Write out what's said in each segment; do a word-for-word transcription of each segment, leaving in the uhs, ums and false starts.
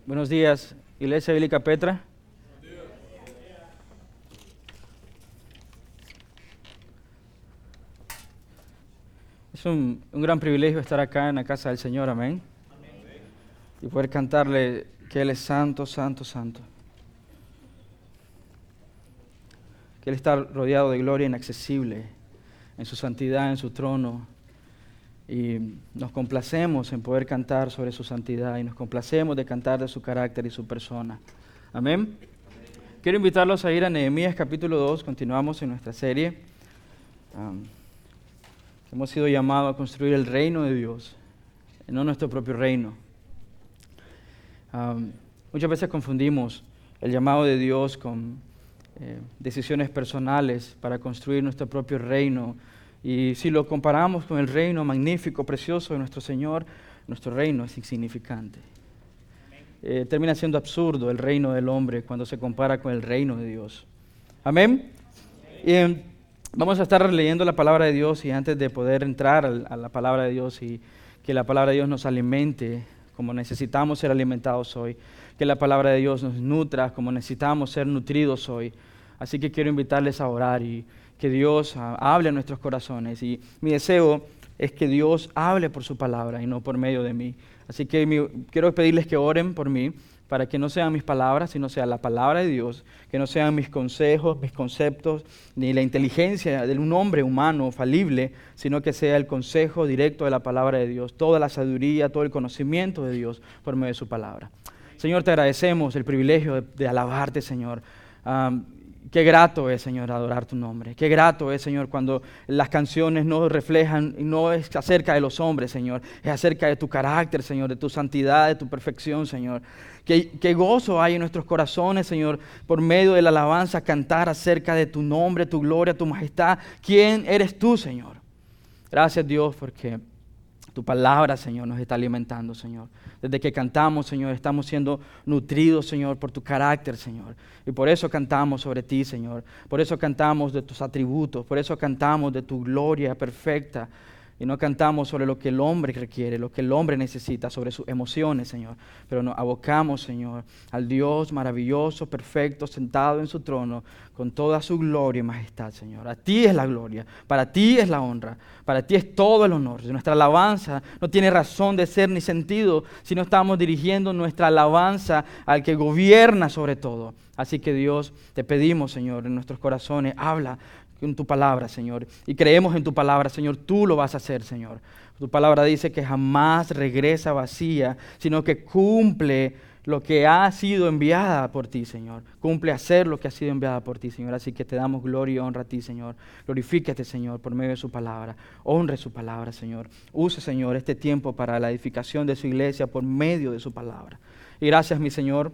Buenos días, Iglesia Bíblica Petra. Es un, un gran privilegio estar acá en la casa del Señor, amén. Amén. Y poder cantarle que Él es santo, santo, santo. Que Él está rodeado de gloria inaccesible, en su santidad, en su trono. Y nos complacemos en poder cantar sobre su santidad y nos complacemos de cantar de su carácter y su persona. Amén. Amén. Quiero invitarlos a ir a Nehemías capítulo dos, continuamos en nuestra serie. Um, hemos sido llamados a construir el reino de Dios, no nuestro propio reino. Um, muchas veces confundimos el llamado de Dios con eh, decisiones personales para construir nuestro propio reino. Y si lo comparamos con el reino magnífico, precioso de nuestro Señor, nuestro reino es insignificante. Eh, termina siendo absurdo el reino del hombre cuando se compara con el reino de Dios. Amén. Y, eh, vamos a estar leyendo la palabra de Dios y antes de poder entrar a la palabra de Dios y que la palabra de Dios nos alimente como necesitamos ser alimentados hoy, que la palabra de Dios nos nutra como necesitamos ser nutridos hoy. Así que quiero invitarles a orar y que Dios uh, hable a nuestros corazones. Y mi deseo es que Dios hable por su palabra y no por medio de mí. Así que mi, quiero pedirles que oren por mí, para que no sean mis palabras, sino sea la palabra de Dios, que no sean mis consejos, mis conceptos, ni la inteligencia de un hombre humano falible, sino que sea el consejo directo de la palabra de Dios, toda la sabiduría, todo el conocimiento de Dios por medio de su palabra. Señor, te agradecemos el privilegio de, de alabarte, Señor. Um, Qué grato es, Señor, adorar tu nombre. Qué grato es, Señor, cuando las canciones no reflejan, no es acerca de los hombres, Señor. Es acerca de tu carácter, Señor, de tu santidad, de tu perfección, Señor. Qué, qué gozo hay en nuestros corazones, Señor, por medio de la alabanza, cantar acerca de tu nombre, tu gloria, tu majestad. ¿Quién eres tú, Señor? Gracias, Dios, porque tu palabra, Señor, nos está alimentando, Señor. Desde que cantamos, Señor, estamos siendo nutridos, Señor, por tu carácter, Señor. Y por eso cantamos sobre ti, Señor. Por eso cantamos de tus atributos. Por eso cantamos de tu gloria perfecta. Y no cantamos sobre lo que el hombre requiere, lo que el hombre necesita, sobre sus emociones, Señor. Pero nos abocamos, Señor, al Dios maravilloso, perfecto, sentado en su trono, con toda su gloria y majestad, Señor. A ti es la gloria, para ti es la honra, para ti es todo el honor. Nuestra alabanza no tiene razón de ser ni sentido si no estamos dirigiendo nuestra alabanza al que gobierna sobre todo. Así que Dios, te pedimos, Señor, en nuestros corazones, habla en tu palabra, Señor, y creemos en tu palabra, Señor, tú lo vas a hacer, Señor. Tu palabra dice que jamás regresa vacía, sino que cumple lo que ha sido enviada por ti, Señor. Cumple hacer lo que ha sido enviada por ti, Señor. Así que te damos gloria y honra a ti, Señor. Glorifícate, Señor, por medio de su palabra. Honre su palabra, Señor. Use, Señor, este tiempo para la edificación de su iglesia por medio de su palabra. Y gracias, mi Señor,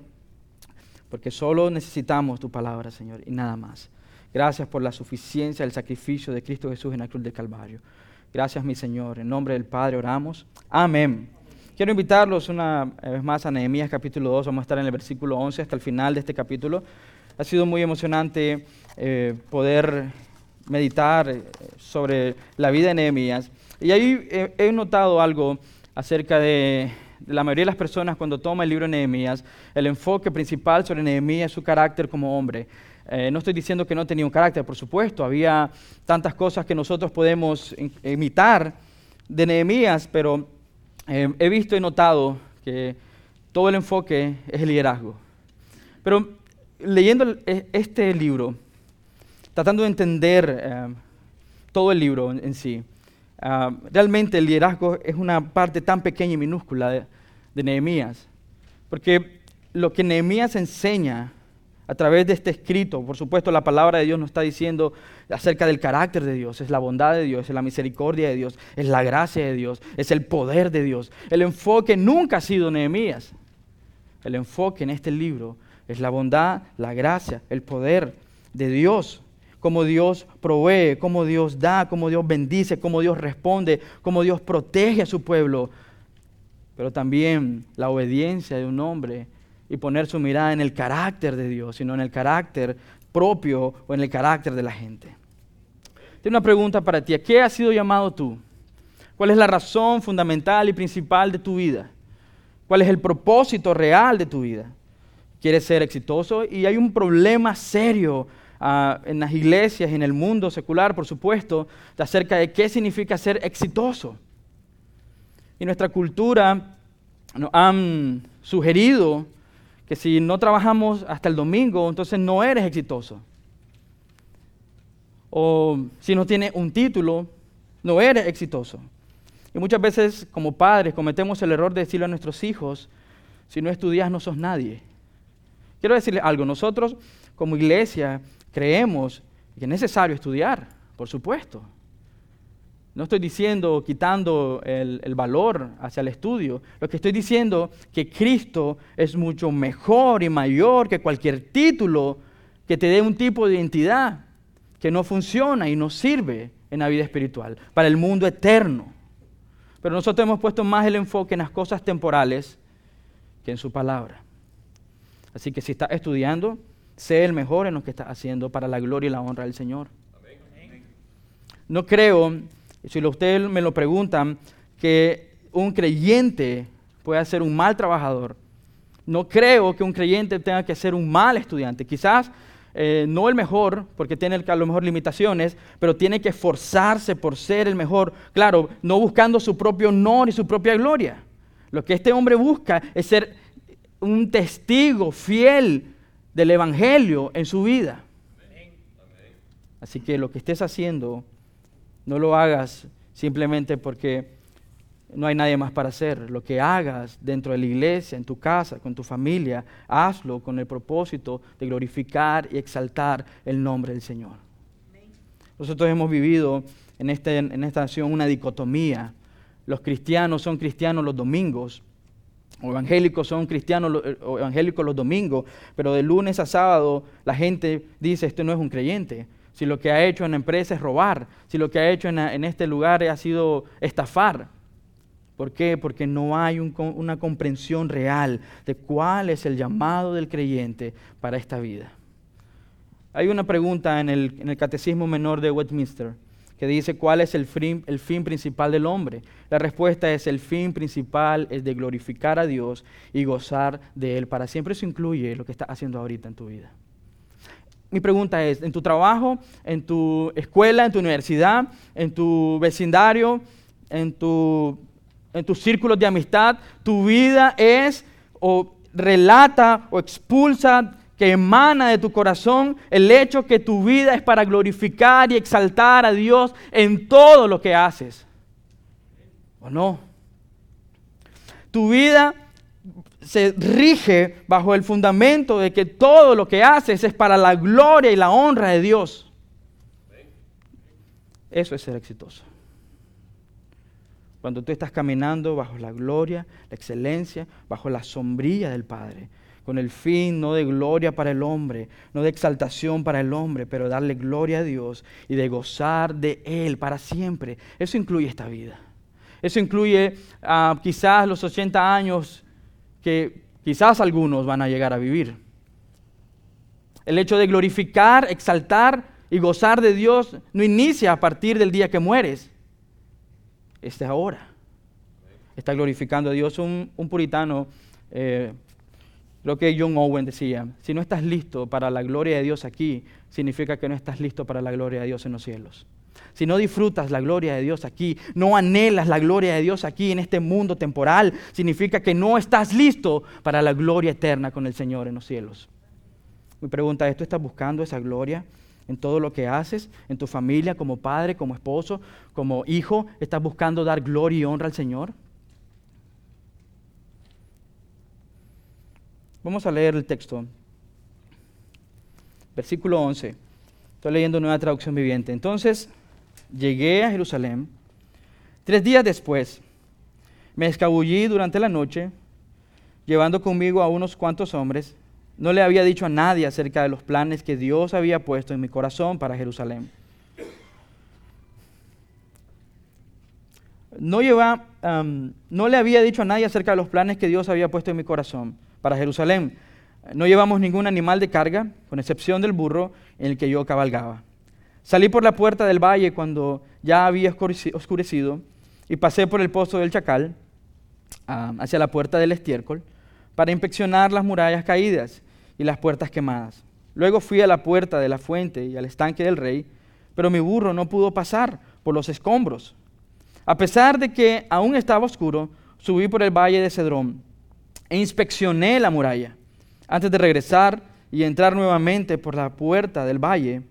porque solo necesitamos tu palabra, Señor, y nada más. Gracias por la suficiencia del sacrificio de Cristo Jesús en la cruz del Calvario. Gracias, mi Señor. En nombre del Padre oramos. Amén. Quiero invitarlos una vez más a Nehemías capítulo dos. Vamos a estar en el versículo once hasta el final de este capítulo. Ha sido muy emocionante eh, poder meditar sobre la vida de Nehemías. Y ahí he, he notado algo acerca de, de la mayoría de las personas cuando toma el libro de Nehemías. El enfoque principal sobre Nehemías es su carácter como hombre. Eh, no estoy diciendo que no tenía un carácter, por supuesto, había tantas cosas que nosotros podemos imitar de Nehemías, pero eh, he visto y notado que todo el enfoque es el liderazgo. Pero leyendo este libro, tratando de entender eh, todo el libro en, en sí, uh, realmente el liderazgo es una parte tan pequeña y minúscula de, de Nehemías, porque lo que Nehemías enseña a través de este escrito, por supuesto, la palabra de Dios nos está diciendo acerca del carácter de Dios, es la bondad de Dios, es la misericordia de Dios, es la gracia de Dios, es el poder de Dios. El enfoque nunca ha sido Nehemías. El enfoque en este libro es la bondad, la gracia, el poder de Dios, cómo Dios provee, cómo Dios da, cómo Dios bendice, cómo Dios responde, cómo Dios protege a su pueblo, pero también la obediencia de un hombre y poner su mirada en el carácter de Dios, sino en el carácter propio o en el carácter de la gente. Tengo una pregunta para ti. ¿A qué has sido llamado tú? ¿Cuál es la razón fundamental y principal de tu vida? ¿Cuál es el propósito real de tu vida? ¿Quieres ser exitoso? Y hay un problema serio uh, en las iglesias y en el mundo secular, por supuesto, de acerca de qué significa ser exitoso. Y nuestra cultura nos han sugerido que si no trabajamos hasta el domingo, entonces no eres exitoso. O si no tienes un título, no eres exitoso. Y muchas veces como padres cometemos el error de decirle a nuestros hijos, si no estudias no sos nadie. Quiero decirles algo, nosotros como iglesia creemos que es necesario estudiar, por supuesto. No estoy diciendo, quitando el, el valor hacia el estudio. Lo que estoy diciendo es que Cristo es mucho mejor y mayor que cualquier título que te dé un tipo de identidad que no funciona y no sirve en la vida espiritual, para el mundo eterno. Pero nosotros hemos puesto más el enfoque en las cosas temporales que en su palabra. Así que si estás estudiando, sé el mejor en lo que estás haciendo para la gloria y la honra del Señor. Amén. No creo, si ustedes me lo preguntan, que un creyente pueda ser un mal trabajador. No creo que un creyente tenga que ser un mal estudiante. Quizás eh, no el mejor, porque tiene a lo mejor limitaciones, pero tiene que esforzarse por ser el mejor. Claro, no buscando su propio honor y su propia gloria. Lo que este hombre busca es ser un testigo fiel del Evangelio en su vida. Así que lo que estés haciendo, no lo hagas simplemente porque no hay nadie más para hacer. Lo que hagas dentro de la iglesia, en tu casa, con tu familia, hazlo con el propósito de glorificar y exaltar el nombre del Señor. Nosotros hemos vivido en, este, en esta nación una dicotomía. Los cristianos son cristianos los domingos, o evangélicos son cristianos o evangélicos los domingos, pero de lunes a sábado la gente dice, este no es un creyente. Si lo que ha hecho en la empresa es robar, si lo que ha hecho en, en este lugar ha sido estafar. ¿Por qué? Porque no hay un, una comprensión real de cuál es el llamado del creyente para esta vida. Hay una pregunta en el, en el Catecismo Menor de Westminster que dice, ¿cuál es el fin, el fin principal del hombre? La respuesta es, el fin principal es de glorificar a Dios y gozar de Él para siempre. Eso incluye lo que estás haciendo ahorita en tu vida. Mi pregunta es, en tu trabajo, en tu escuela, en tu universidad, en tu vecindario, en tu, en tus círculos de amistad, tu vida es o relata o expulsa, que emana de tu corazón el hecho que tu vida es para glorificar y exaltar a Dios en todo lo que haces. ¿O no? Tu vida se rige bajo el fundamento de que todo lo que haces es para la gloria y la honra de Dios. Eso es ser exitoso. Cuando tú estás caminando bajo la gloria, la excelencia, bajo la sombrilla del Padre, con el fin no de gloria para el hombre, no de exaltación para el hombre, pero darle gloria a Dios y de gozar de Él para siempre. Eso incluye esta vida. Eso incluye uh, quizás los ochenta años que quizás algunos van a llegar a vivir. El hecho de glorificar, exaltar y gozar de Dios no inicia a partir del día que mueres. Es ahora. Está glorificando a Dios. Un, un puritano, eh, creo que John Owen decía, si no estás listo para la gloria de Dios aquí, significa que no estás listo para la gloria de Dios en los cielos. Si no disfrutas la gloria de Dios aquí, no anhelas la gloria de Dios aquí en este mundo temporal, significa que no estás listo para la gloria eterna con el Señor en los cielos. Mi pregunta es, ¿tú estás buscando esa gloria en todo lo que haces, en tu familia, como padre, como esposo, como hijo? ¿Estás buscando dar gloria y honra al Señor? Vamos a leer el texto. Versículo once. Estoy leyendo Nueva Traducción Viviente. Entonces, llegué a Jerusalén. Tres días después, me escabullí durante la noche, llevando conmigo a unos cuantos hombres. No le había dicho a nadie acerca de los planes que Dios había puesto en mi corazón para Jerusalén. No, lleva, um, no le había dicho a nadie acerca de los planes que Dios había puesto en mi corazón para Jerusalén. No llevamos ningún animal de carga, con excepción del burro en el que yo cabalgaba. Salí por la puerta del valle cuando ya había oscurecido y pasé por el pozo del Chacal. uh, hacia la puerta del estiércol para inspeccionar las murallas caídas y las puertas quemadas. Luego fui a la puerta de la fuente y al estanque del rey, pero mi burro no pudo pasar por los escombros. A pesar de que aún estaba oscuro, subí por el valle de Cedrón e inspeccioné la muralla. Antes de regresar y entrar nuevamente por la puerta del valle,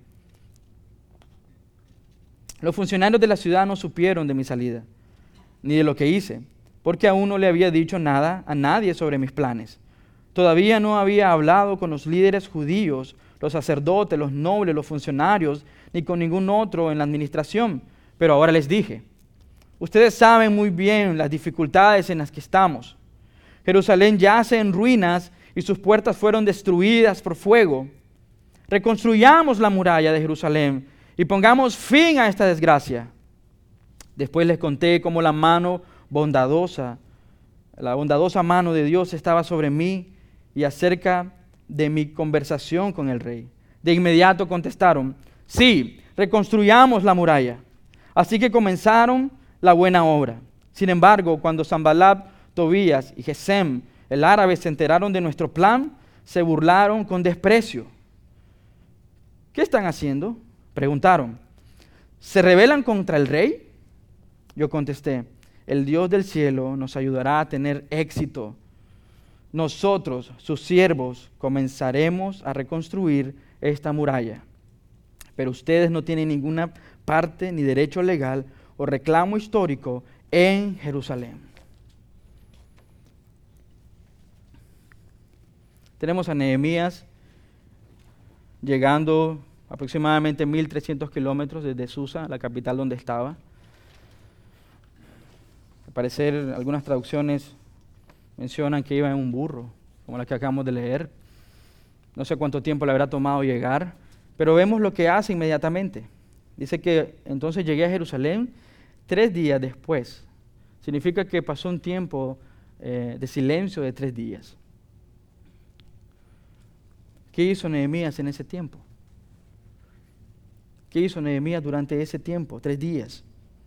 los funcionarios de la ciudad no supieron de mi salida, ni de lo que hice, porque aún no le había dicho nada a nadie sobre mis planes. Todavía no había hablado con los líderes judíos, los sacerdotes, los nobles, los funcionarios, ni con ningún otro en la administración. Pero ahora les dije, ustedes saben muy bien las dificultades en las que estamos. Jerusalén yace en ruinas y sus puertas fueron destruidas por fuego. Reconstruyamos la muralla de Jerusalén y pongamos fin a esta desgracia. Después les conté cómo la mano bondadosa, la bondadosa mano de Dios estaba sobre mí y acerca de mi conversación con el rey. De inmediato contestaron, sí, reconstruyamos la muralla. Así que comenzaron la buena obra. Sin embargo, cuando Sanballat, Tobías y Gesem, el árabe, se enteraron de nuestro plan, se burlaron con desprecio. ¿Qué están haciendo?, preguntaron. ¿Se rebelan contra el rey? Yo contesté, el Dios del cielo nos ayudará a tener éxito. Nosotros, sus siervos, comenzaremos a reconstruir esta muralla. Pero ustedes no tienen ninguna parte ni derecho legal o reclamo histórico en Jerusalén. Tenemos a Nehemías llegando aproximadamente mil trescientos kilómetros desde Susa, la capital donde estaba. Al parecer, algunas traducciones mencionan que iba en un burro, como la que acabamos de leer. No sé cuánto tiempo le habrá tomado llegar, pero vemos lo que hace inmediatamente. Dice que entonces llegué a Jerusalén tres días después. Significa que pasó un tiempo eh, de silencio de tres días. ¿Qué hizo Nehemías en ese tiempo? ¿Qué hizo Nehemías durante ese tiempo? Tres días.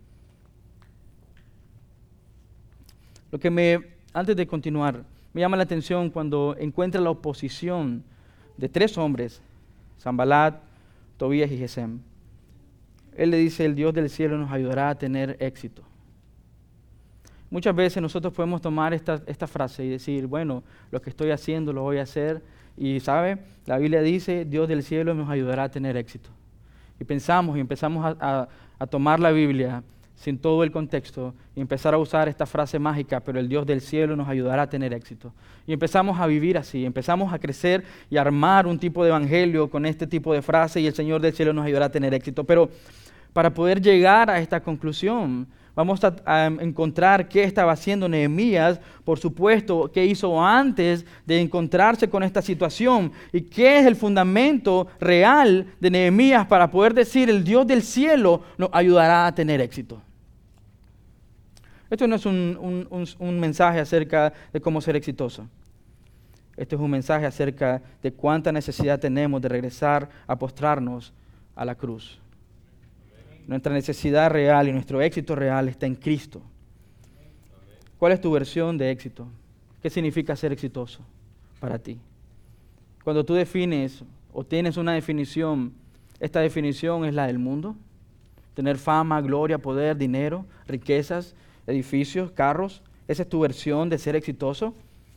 Lo que me, antes de continuar, me llama la atención cuando encuentra la oposición de tres hombres, Sanballat, Tobías y Gesem. Él le dice, el Dios del cielo nos ayudará a tener éxito. Muchas veces nosotros podemos tomar esta, esta frase y decir, bueno, lo que estoy haciendo lo voy a hacer. Y, ¿sabe? La Biblia dice, Dios del cielo nos ayudará a tener éxito. Y pensamos y empezamos a, a, a tomar la Biblia sin todo el contexto y empezar a usar esta frase mágica, pero el Dios del cielo nos ayudará a tener éxito. Y empezamos a vivir así, empezamos a crecer y a armar un tipo de evangelio con este tipo de frase y el Señor del cielo nos ayudará a tener éxito. Pero para poder llegar a esta conclusión, vamos a, a encontrar qué estaba haciendo Nehemías, por supuesto, qué hizo antes de encontrarse con esta situación y qué es el fundamento real de Nehemías para poder decir el Dios del cielo nos ayudará a tener éxito. Esto no es un, un, un, un mensaje acerca de cómo ser exitoso. Este es un mensaje acerca de cuánta necesidad tenemos de regresar a postrarnos a la cruz. Nuestra necesidad real y nuestro éxito real está en Cristo. ¿Cuál es tu versión de éxito? ¿Qué significa ser exitoso para ti? Cuando tú defines o tienes una definición, esta definición es la del mundo. Tener fama, gloria, poder, dinero, riquezas, edificios, carros. ¿Esa es tu versión de ser exitoso?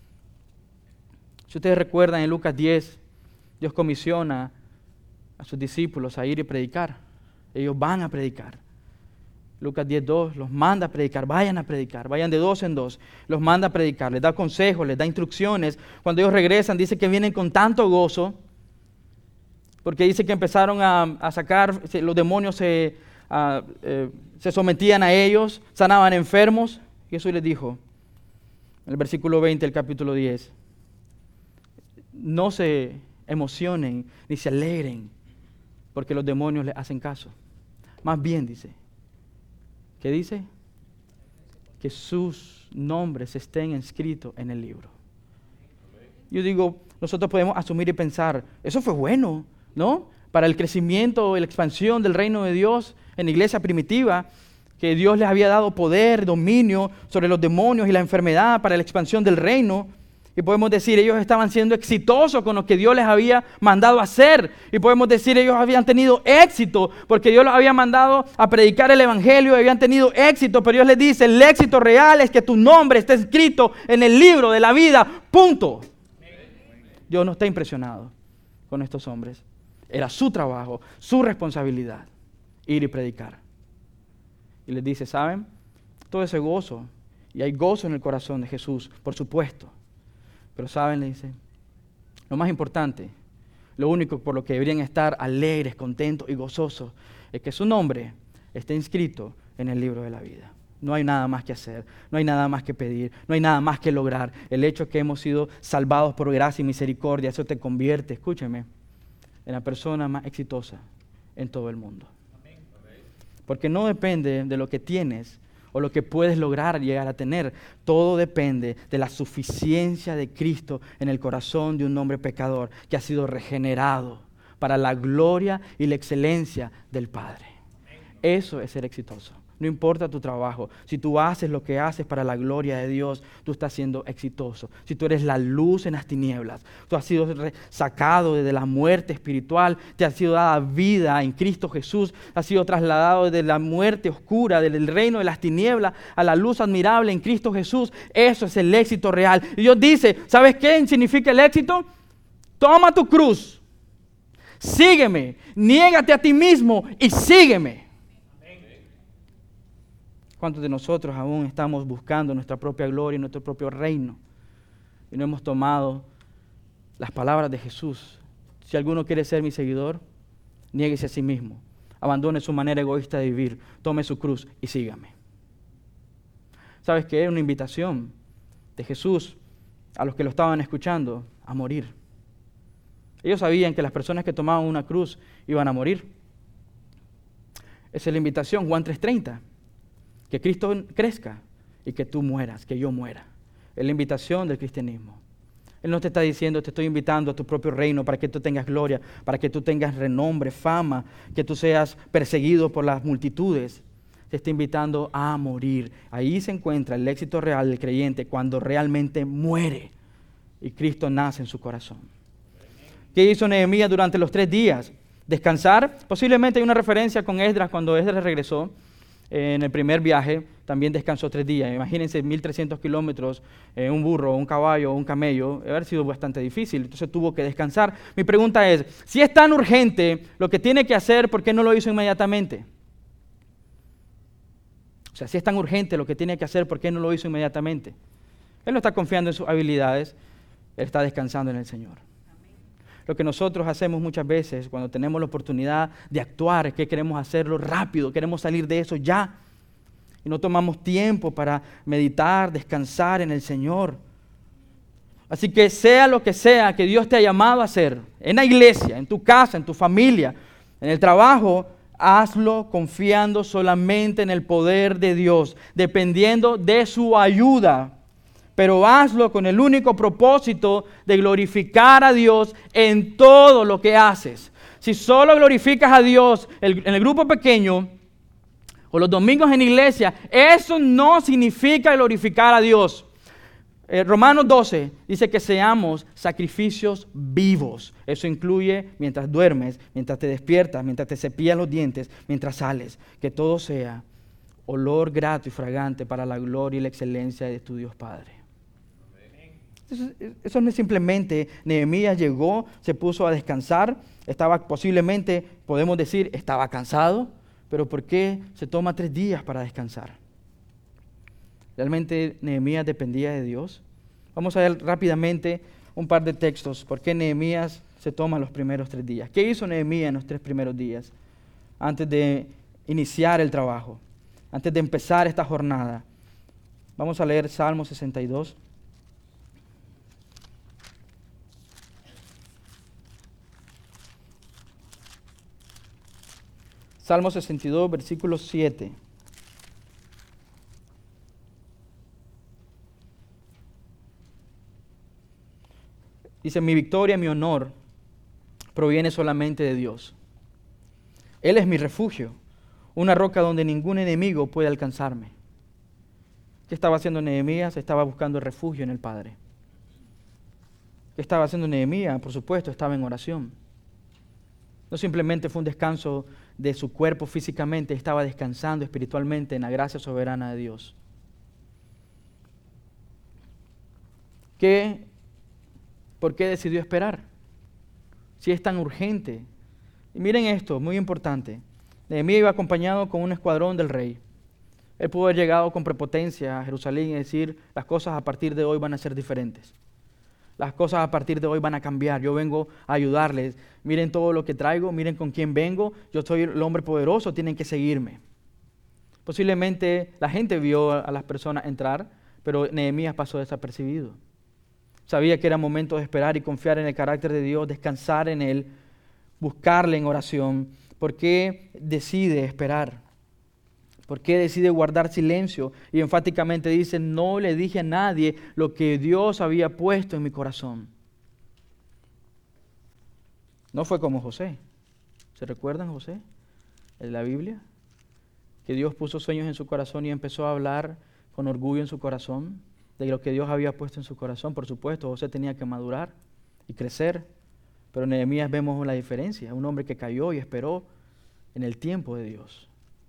Si ustedes recuerdan, en Lucas diez, Dios comisiona a sus discípulos a ir y predicar. Ellos van a predicar. Lucas diez dos los manda a predicar, vayan a predicar, vayan de dos en dos, los manda a predicar, les da consejos, les da instrucciones. Cuando ellos regresan, dice que vienen con tanto gozo, porque dice que empezaron a, a sacar, los demonios se, a, eh, se sometían a ellos, sanaban enfermos. Y Jesús les dijo, en el versículo veinte del capítulo diez, no se emocionen ni se alegren porque los demonios les hacen caso. Más bien dice, ¿qué dice? Que sus nombres estén inscritos en el libro. Yo digo, nosotros podemos asumir y pensar, eso fue bueno, ¿no? Para el crecimiento y la expansión del reino de Dios en la iglesia primitiva, que Dios les había dado poder, dominio sobre los demonios y la enfermedad para la expansión del reino. Y podemos decir, ellos estaban siendo exitosos con lo que Dios les había mandado a hacer. Y podemos decir, ellos habían tenido éxito porque Dios los había mandado a predicar el evangelio y habían tenido éxito. Pero Dios les dice, el éxito real es que tu nombre esté escrito en el libro de la vida. Punto. Dios no está impresionado con estos hombres. Era su trabajo, su responsabilidad, ir y predicar. Y les dice, ¿saben? Todo ese gozo, y hay gozo en el corazón de Jesús, por supuesto. Pero ¿saben? Le dice, lo más importante, lo único por lo que deberían estar alegres, contentos y gozosos, es que su nombre esté inscrito en el libro de la vida. No hay nada más que hacer, no hay nada más que pedir, no hay nada más que lograr. El hecho es que hemos sido salvados por gracia y misericordia, eso te convierte, escúcheme, en la persona más exitosa en todo el mundo. Porque no depende de lo que tienes o lo que puedes lograr llegar a tener. Todo depende de la suficiencia de Cristo en el corazón de un hombre pecador que ha sido regenerado para la gloria y la excelencia del Padre. Eso es ser exitoso. No importa tu trabajo, si tú haces lo que haces para la gloria de Dios, tú estás siendo exitoso. Si tú eres la luz en las tinieblas, tú has sido sacado de la muerte espiritual, te ha sido dada vida en Cristo Jesús, has sido trasladado de la muerte oscura, del reino de las tinieblas, a la luz admirable en Cristo Jesús. Eso es el éxito real. Y Dios dice, ¿sabes qué significa el éxito? Toma tu cruz, sígueme, niégate a ti mismo y sígueme. ¿Cuántos de nosotros aún estamos buscando nuestra propia gloria y nuestro propio reino? Y no hemos tomado las palabras de Jesús. Si alguno quiere ser mi seguidor, niéguese a sí mismo. Abandone su manera egoísta de vivir. Tome su cruz y sígame. ¿Sabes qué? Era una invitación de Jesús a los que lo estaban escuchando a morir. Ellos sabían que las personas que tomaban una cruz iban a morir. Esa es la invitación, Juan tres treinta. Que Cristo crezca y que tú mueras, que yo muera. Es la invitación del cristianismo. Él no te está diciendo, te estoy invitando a tu propio reino para que tú tengas gloria, para que tú tengas renombre, fama, que tú seas perseguido por las multitudes. Te está invitando a morir. Ahí se encuentra el éxito real del creyente cuando realmente muere y Cristo nace en su corazón. ¿Qué hizo Nehemías durante los tres días? Descansar. Posiblemente hay una referencia con Esdras cuando Esdras regresó. En el primer viaje también descansó tres días. Imagínense mil trescientos kilómetros, eh, un burro, un caballo, un camello, debe haber sido bastante difícil, entonces tuvo que descansar. Mi pregunta es, si es tan urgente lo que tiene que hacer, ¿por qué no lo hizo inmediatamente? O sea, si es tan urgente lo que tiene que hacer, ¿por qué no lo hizo inmediatamente? Él no está confiando en sus habilidades, él está descansando en el Señor. Lo que nosotros hacemos muchas veces cuando tenemos la oportunidad de actuar es que queremos hacerlo rápido, queremos salir de eso ya. Y no tomamos tiempo para meditar, descansar en el Señor. Así que sea lo que sea que Dios te ha llamado a hacer, en la iglesia, en tu casa, en tu familia, en el trabajo, hazlo confiando solamente en el poder de Dios, dependiendo de su ayuda. Pero hazlo con el único propósito de glorificar a Dios en todo lo que haces. Si solo glorificas a Dios en el grupo pequeño o los domingos en iglesia, eso no significa glorificar a Dios. Eh, Romanos doce dice que seamos sacrificios vivos. Eso incluye mientras duermes, mientras te despiertas, mientras te cepillas los dientes, mientras sales. Que todo sea olor grato y fragante para la gloria y la excelencia de tu Dios Padre. Eso, eso no es simplemente Nehemías llegó, se puso a descansar, estaba posiblemente, podemos decir, estaba cansado, pero ¿por qué se toma tres días para descansar? ¿Realmente Nehemías dependía de Dios? Vamos a ver rápidamente un par de textos, ¿por qué Nehemías se toma los primeros tres días? ¿Qué hizo Nehemías en los tres primeros días? Antes de iniciar el trabajo, antes de empezar esta jornada. Vamos a leer Salmo sesenta y dos. Salmo sesenta y dos, versículo siete. Dice, mi victoria, mi honor, proviene solamente de Dios. Él es mi refugio, una roca donde ningún enemigo puede alcanzarme. ¿Qué estaba haciendo Nehemías? Estaba buscando refugio en el Padre. ¿Qué estaba haciendo Nehemías? Por supuesto, estaba en oración. No simplemente fue un descanso de su cuerpo físicamente, estaba descansando espiritualmente en la gracia soberana de Dios. ¿Qué, ¿Por qué decidió esperar? Si es tan urgente. Y miren esto, muy importante. Nehemías iba acompañado con un escuadrón del rey. Él pudo haber llegado con prepotencia a Jerusalén y decir, las cosas a partir de hoy van a ser diferentes. Las cosas a partir de hoy van a cambiar. Yo vengo a ayudarles. Miren todo lo que traigo, miren con quién vengo. Yo soy el hombre poderoso, tienen que seguirme. Posiblemente la gente vio a las personas entrar, pero Nehemías pasó desapercibido. Sabía que era momento de esperar y confiar en el carácter de Dios, descansar en Él, buscarle en oración. ¿Por qué decide esperar? ¿Por qué decide guardar silencio? Y enfáticamente dice, no le dije a nadie lo que Dios había puesto en mi corazón. No fue como José. ¿Se recuerdan José en la Biblia? Que Dios puso sueños en su corazón y empezó a hablar con orgullo en su corazón de lo que Dios había puesto en su corazón. Por supuesto, José tenía que madurar y crecer. Pero en Nehemías vemos la diferencia. Un hombre que cayó y esperó en el tiempo de Dios.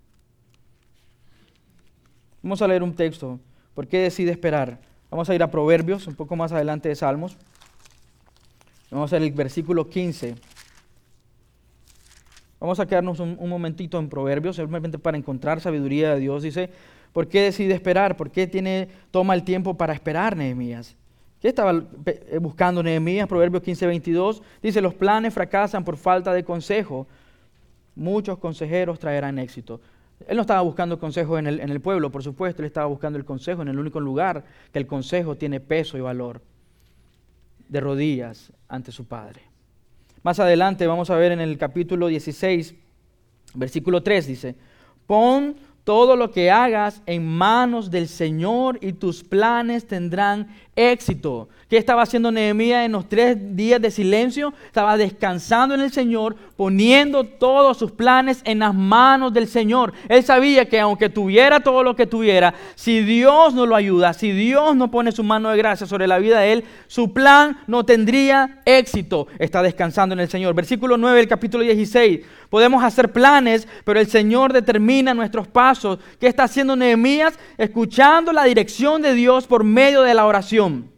Vamos a leer un texto. ¿Por qué decide esperar? Vamos a ir a Proverbios, un poco más adelante de Salmos. Vamos a ver el versículo quince. Vamos a quedarnos un, un momentito en Proverbios, simplemente para encontrar sabiduría de Dios. Dice, ¿por qué decide esperar? ¿Por qué tiene, toma el tiempo para esperar Nehemías? ¿Qué estaba buscando Nehemías? Proverbios quince, veintidós. Dice, los planes fracasan por falta de consejo. Muchos consejeros traerán éxito. Él no estaba buscando consejo en el, en el pueblo, por supuesto. Él estaba buscando el consejo en el único lugar que el consejo tiene peso y valor. De rodillas ante su Padre. Más adelante vamos a ver en el capítulo dieciséis, versículo tres, dice, pon todo lo que hagas en manos del Señor y tus planes tendrán éxito. ¿Qué estaba haciendo Nehemías en los tres días de silencio? Estaba descansando en el Señor, poniendo todos sus planes en las manos del Señor. Él sabía que aunque tuviera todo lo que tuviera, si Dios no lo ayuda, si Dios no pone su mano de gracia sobre la vida de él, su plan no tendría éxito. Está descansando en el Señor. Versículo nueve del capítulo dieciséis. Podemos hacer planes, pero el Señor determina nuestros pasos. ¿Qué está haciendo Nehemías? Escuchando la dirección de Dios por medio de la oración.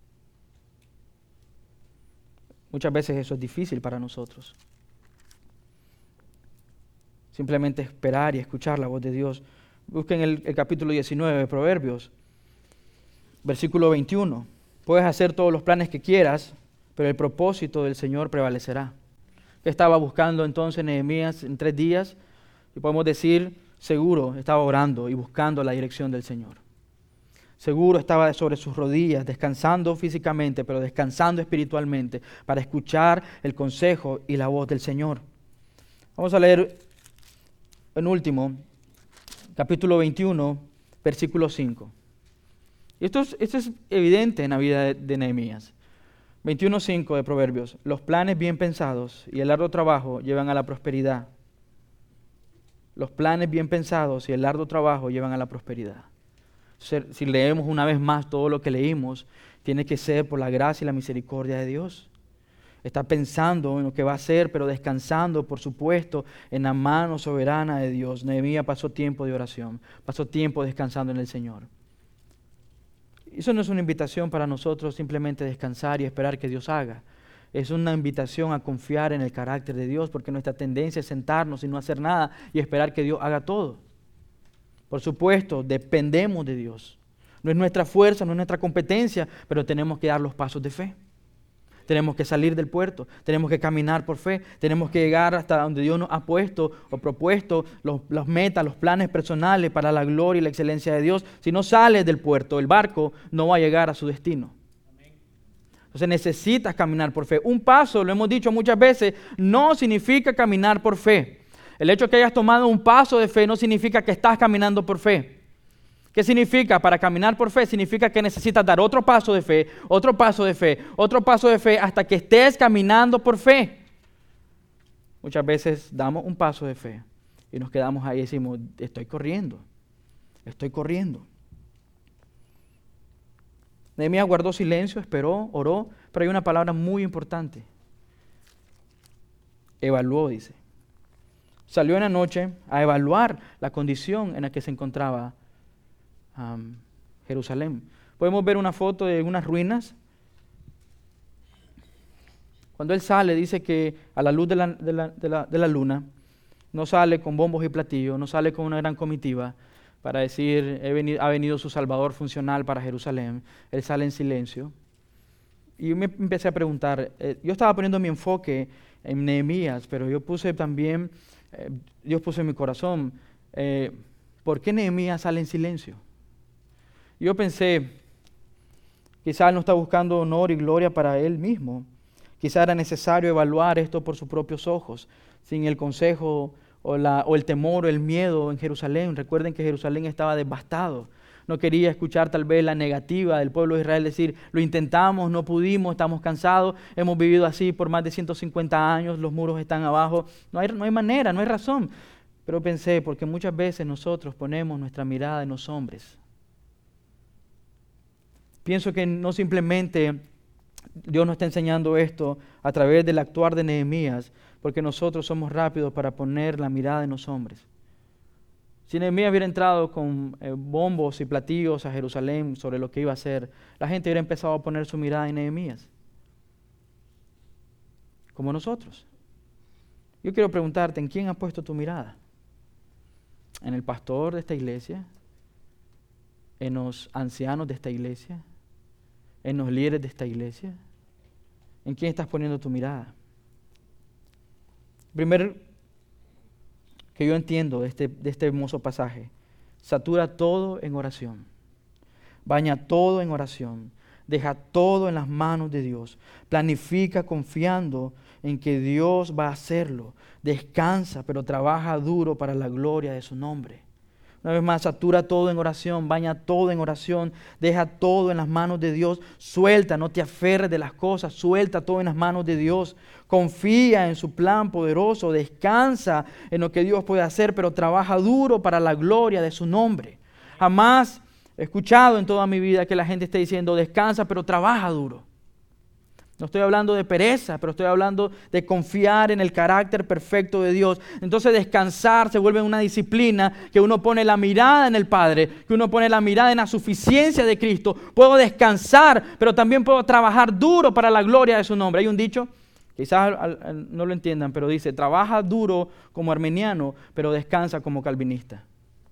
Muchas veces eso es difícil para nosotros. Simplemente esperar y escuchar la voz de Dios. Busquen el, el capítulo diecinueve de Proverbios, versículo veintiuno. Puedes hacer todos los planes que quieras, pero el propósito del Señor prevalecerá. ¿Qué estaba buscando entonces Nehemías en tres días? Y podemos decir, seguro estaba orando y buscando la dirección del Señor. Seguro estaba sobre sus rodillas, descansando físicamente, pero descansando espiritualmente, para escuchar el consejo y la voz del Señor. Vamos a leer en último, capítulo veintiuno, versículo cinco. Y esto es, esto es evidente en la vida de, de Nehemías. veintiuno cinco de Proverbios. Los planes bien pensados y el arduo trabajo llevan a la prosperidad. Los planes bien pensados y el arduo trabajo llevan a la prosperidad. Si leemos una vez más todo lo que leímos, tiene que ser por la gracia y la misericordia de Dios. Está pensando en lo que va a hacer, pero descansando, por supuesto, en la mano soberana de Dios. Nehemías pasó tiempo de oración, pasó tiempo descansando en el Señor. Eso no es una invitación para nosotros simplemente descansar y esperar que Dios haga. Es una invitación a confiar en el carácter de Dios, porque nuestra tendencia es sentarnos y no hacer nada y esperar que Dios haga todo. Por supuesto, dependemos de Dios. No es nuestra fuerza, no es nuestra competencia, pero tenemos que dar los pasos de fe. Tenemos que salir del puerto, tenemos que caminar por fe, tenemos que llegar hasta donde Dios nos ha puesto o propuesto los, los metas, los planes personales para la gloria y la excelencia de Dios. Si no sales del puerto, el barco no va a llegar a su destino. Entonces necesitas caminar por fe. Un paso, lo hemos dicho muchas veces, no significa caminar por fe. El hecho de que hayas tomado un paso de fe no significa que estás caminando por fe. ¿Qué significa? Para caminar por fe significa que necesitas dar otro paso de fe, otro paso de fe, otro paso de fe hasta que estés caminando por fe. Muchas veces damos un paso de fe Y nos quedamos ahí y decimos, estoy corriendo, estoy corriendo. Nehemías guardó silencio, esperó, oró, pero hay una palabra muy importante. Evaluó, dice. Salió en la noche a evaluar la condición en la que se encontraba um, Jerusalén. Podemos ver una foto de unas ruinas. Cuando él sale, dice que a la luz de la, de la, de la, de la luna, no sale con bombos y platillos, no sale con una gran comitiva para decir, He venido, ha venido su Salvador funcional para Jerusalén. Él sale en silencio. Y yo me empecé a preguntar, eh, yo estaba poniendo mi enfoque en Nehemías, pero yo puse también, eh, Dios puso en mi corazón, eh, ¿por qué Nehemías sale en silencio? Yo pensé, quizás él no está buscando honor y gloria para él mismo. Quizás era necesario evaluar esto por sus propios ojos, sin el consejo o, la, o el temor o el miedo en Jerusalén. Recuerden que Jerusalén estaba devastado. No quería escuchar tal vez la negativa del pueblo de Israel, decir, lo intentamos, no pudimos, estamos cansados, hemos vivido así por más de ciento cincuenta años, los muros están abajo. No hay, no hay manera, no hay razón. Pero pensé, porque muchas veces nosotros ponemos nuestra mirada en los hombres. Pienso que no simplemente Dios nos está enseñando esto a través del actuar de Nehemías, porque nosotros somos rápidos para poner la mirada en los hombres. Si Nehemías hubiera entrado con eh, bombos y platillos a Jerusalén sobre lo que iba a hacer, la gente hubiera empezado a poner su mirada en Nehemías, como nosotros. Yo quiero preguntarte, ¿en quién has puesto tu mirada? ¿En el pastor de esta iglesia? ¿En los ancianos de esta iglesia? ¿En los líderes de esta iglesia? ¿En quién estás poniendo tu mirada? Primero, que yo entiendo de este, de este hermoso pasaje, satura todo en oración, baña todo en oración, deja todo en las manos de Dios, planifica confiando en que Dios va a hacerlo, descansa pero trabaja duro para la gloria de su nombre. Una vez más, satura todo en oración, baña todo en oración, deja todo en las manos de Dios, suelta, no te aferres de las cosas, suelta todo en las manos de Dios, confía en su plan poderoso, descansa en lo que Dios puede hacer, pero trabaja duro para la gloria de su nombre. Jamás he escuchado en toda mi vida que la gente esté diciendo, descansa, pero trabaja duro. No estoy hablando de pereza, pero estoy hablando de confiar en el carácter perfecto de Dios. Entonces descansar se vuelve una disciplina que uno pone la mirada en el Padre, que uno pone la mirada en la suficiencia de Cristo. Puedo descansar, pero también puedo trabajar duro para la gloria de su nombre. Hay un dicho, quizás no lo entiendan, pero dice, trabaja duro como armeniano, pero descansa como calvinista.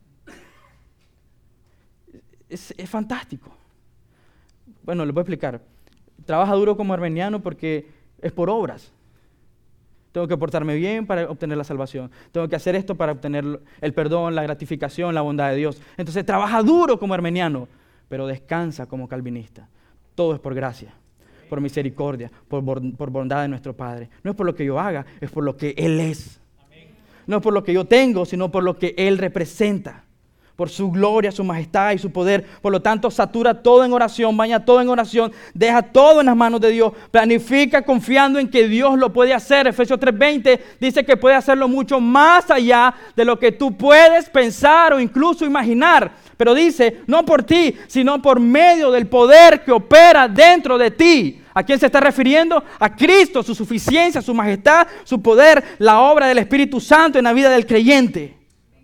Es, es fantástico. Bueno, les voy a explicar. Trabaja duro como armeniano porque es por obras. Tengo que portarme bien para obtener la salvación. Tengo que hacer esto para obtener el perdón, la gratificación, la bondad de Dios. Entonces trabaja duro como armeniano, pero descansa como calvinista. Todo es por gracia, por misericordia, por, por bondad de nuestro Padre. No es por lo que yo haga, es por lo que Él es. No es por lo que yo tengo, sino por lo que Él representa. Por su gloria, su majestad y su poder. Por lo tanto, satura todo en oración, baña todo en oración, deja todo en las manos de Dios, planifica confiando en que Dios lo puede hacer. Efesios tres veinte dice que puede hacerlo mucho más allá de lo que tú puedes pensar o incluso imaginar. Pero dice, no por ti, sino por medio del poder que opera dentro de ti. ¿A quién se está refiriendo? A Cristo, su suficiencia, su majestad, su poder, la obra del Espíritu Santo en la vida del creyente.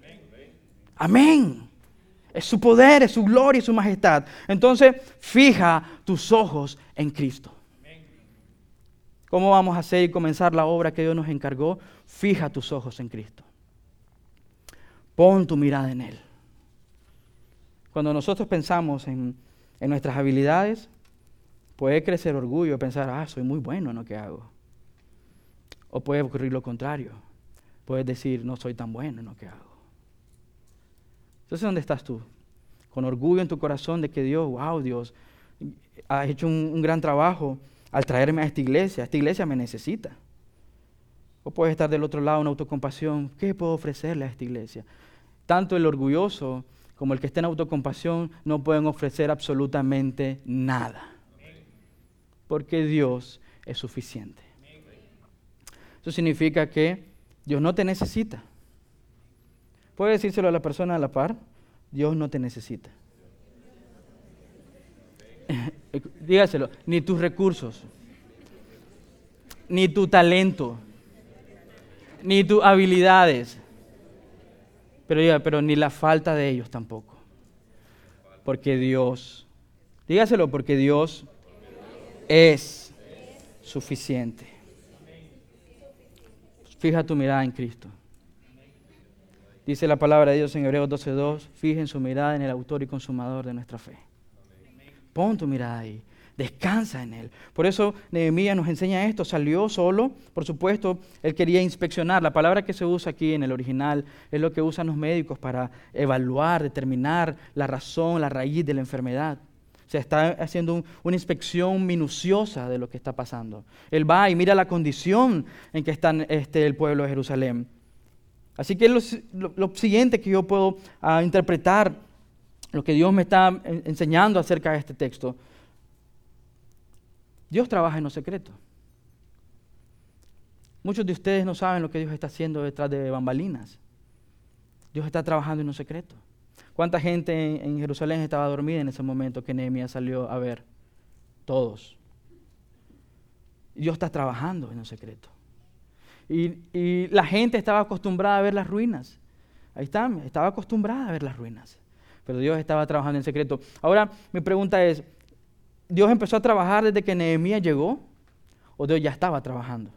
Amén. Es su poder, es su gloria y su majestad. Entonces, fija tus ojos en Cristo. ¿Cómo vamos a hacer y comenzar la obra que Dios nos encargó? Fija tus ojos en Cristo. Pon tu mirada en Él. Cuando nosotros pensamos en, en nuestras habilidades, puede crecer orgullo, pensar, ah, soy muy bueno en lo que hago. O puede ocurrir lo contrario. Puedes decir, no soy tan bueno en lo que hago. Entonces, ¿dónde estás tú? Con orgullo en tu corazón de que Dios, wow, Dios, ha hecho un, un gran trabajo al traerme a esta iglesia. Esta iglesia me necesita. O puedes estar del otro lado en autocompasión. ¿Qué puedo ofrecerle a esta iglesia? Tanto el orgulloso como el que está en autocompasión no pueden ofrecer absolutamente nada. Porque Dios es suficiente. Eso significa que Dios no te necesita. Puede decírselo a la persona a la par, Dios no te necesita. Dígaselo, ni tus recursos, ni tu talento, ni tus habilidades, pero, diga, pero ni la falta de ellos tampoco. Porque Dios, dígaselo, porque Dios es suficiente. Fija tu mirada en Cristo. Dice la palabra de Dios en Hebreos doce dos, fijen su mirada en el autor y consumador de nuestra fe. Pon tu mirada ahí, descansa en Él. Por eso Nehemías nos enseña esto, salió solo, por supuesto, él quería inspeccionar. La palabra que se usa aquí en el original es lo que usan los médicos para evaluar, determinar la razón, la raíz de la enfermedad. O sea, está haciendo un, una inspección minuciosa de lo que está pasando. Él va y mira la condición en que está este, el pueblo de Jerusalén. Así que lo, lo, lo siguiente que yo puedo uh, interpretar, lo que Dios me está enseñando acerca de este texto, Dios trabaja en lo secreto. Muchos de ustedes no saben lo que Dios está haciendo detrás de bambalinas. Dios está trabajando en lo secreto. ¿Cuánta gente en, en Jerusalén estaba dormida en ese momento que Nehemías salió a ver? Todos. Dios está trabajando en lo secreto. Y, y la gente estaba acostumbrada a ver las ruinas. Ahí está, estaba acostumbrada a ver las ruinas. Pero Dios estaba trabajando en secreto. Ahora, mi pregunta es, ¿Dios empezó a trabajar desde que Nehemías llegó? ¿O Dios ya estaba trabajando?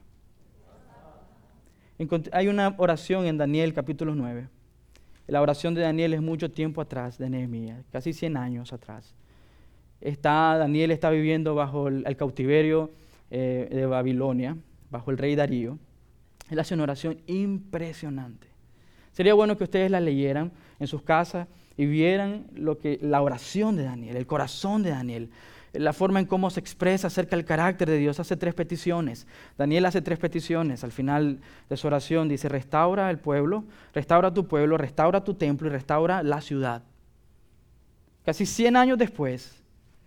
Hay una oración en Daniel capítulo nueve. La oración de Daniel es mucho tiempo atrás de Nehemías, casi cien años atrás. Está, Daniel está viviendo bajo el, el cautiverio eh, de Babilonia, bajo el rey Darío. Él hace una oración impresionante. Sería bueno que ustedes la leyeran en sus casas y vieran lo que, la oración de Daniel, el corazón de Daniel, la forma en cómo se expresa acerca del carácter de Dios. Hace tres peticiones. Daniel hace tres peticiones. Al final de su oración dice, restaura el pueblo, restaura tu pueblo, restaura tu templo y restaura la ciudad. Casi cien años después,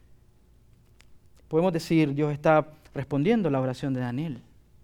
podemos decir, Dios está respondiendo a la oración de Daniel.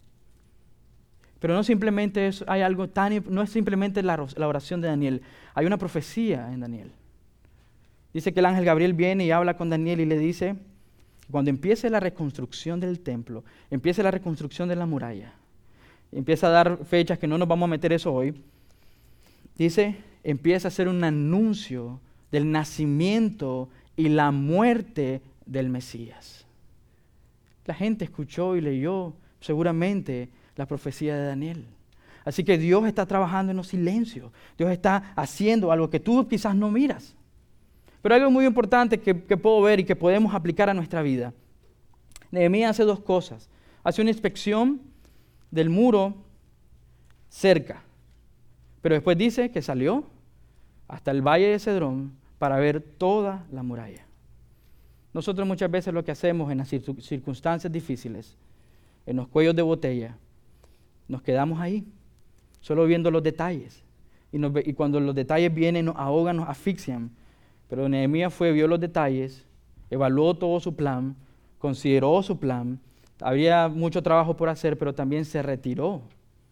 Pero no simplemente es, hay algo tan, no es simplemente la, la oración de Daniel, hay una profecía en Daniel. Dice que el ángel Gabriel viene y habla con Daniel y le dice, cuando empiece la reconstrucción del templo, empiece la reconstrucción de la muralla, empieza a dar fechas que no nos vamos a meter eso hoy, dice, empieza a hacer un anuncio del nacimiento y la muerte del Mesías. La gente escuchó y leyó seguramente la profecía de Daniel. Así que Dios está trabajando en los silencios. Dios está haciendo algo que tú quizás no miras. Pero algo muy importante que, que puedo ver y que podemos aplicar a nuestra vida. Nehemías hace dos cosas. Hace una inspección del muro cerca. Pero después dice que salió hasta el valle de Cedrón para ver toda la muralla. Nosotros muchas veces lo que hacemos en las circunstancias difíciles, en los cuellos de botella, nos quedamos ahí, solo viendo los detalles. Y, nos, y cuando los detalles vienen, nos ahogan, nos asfixian. Pero Nehemías fue, vio los detalles, evaluó todo su plan, consideró su plan. Había mucho trabajo por hacer, pero también se retiró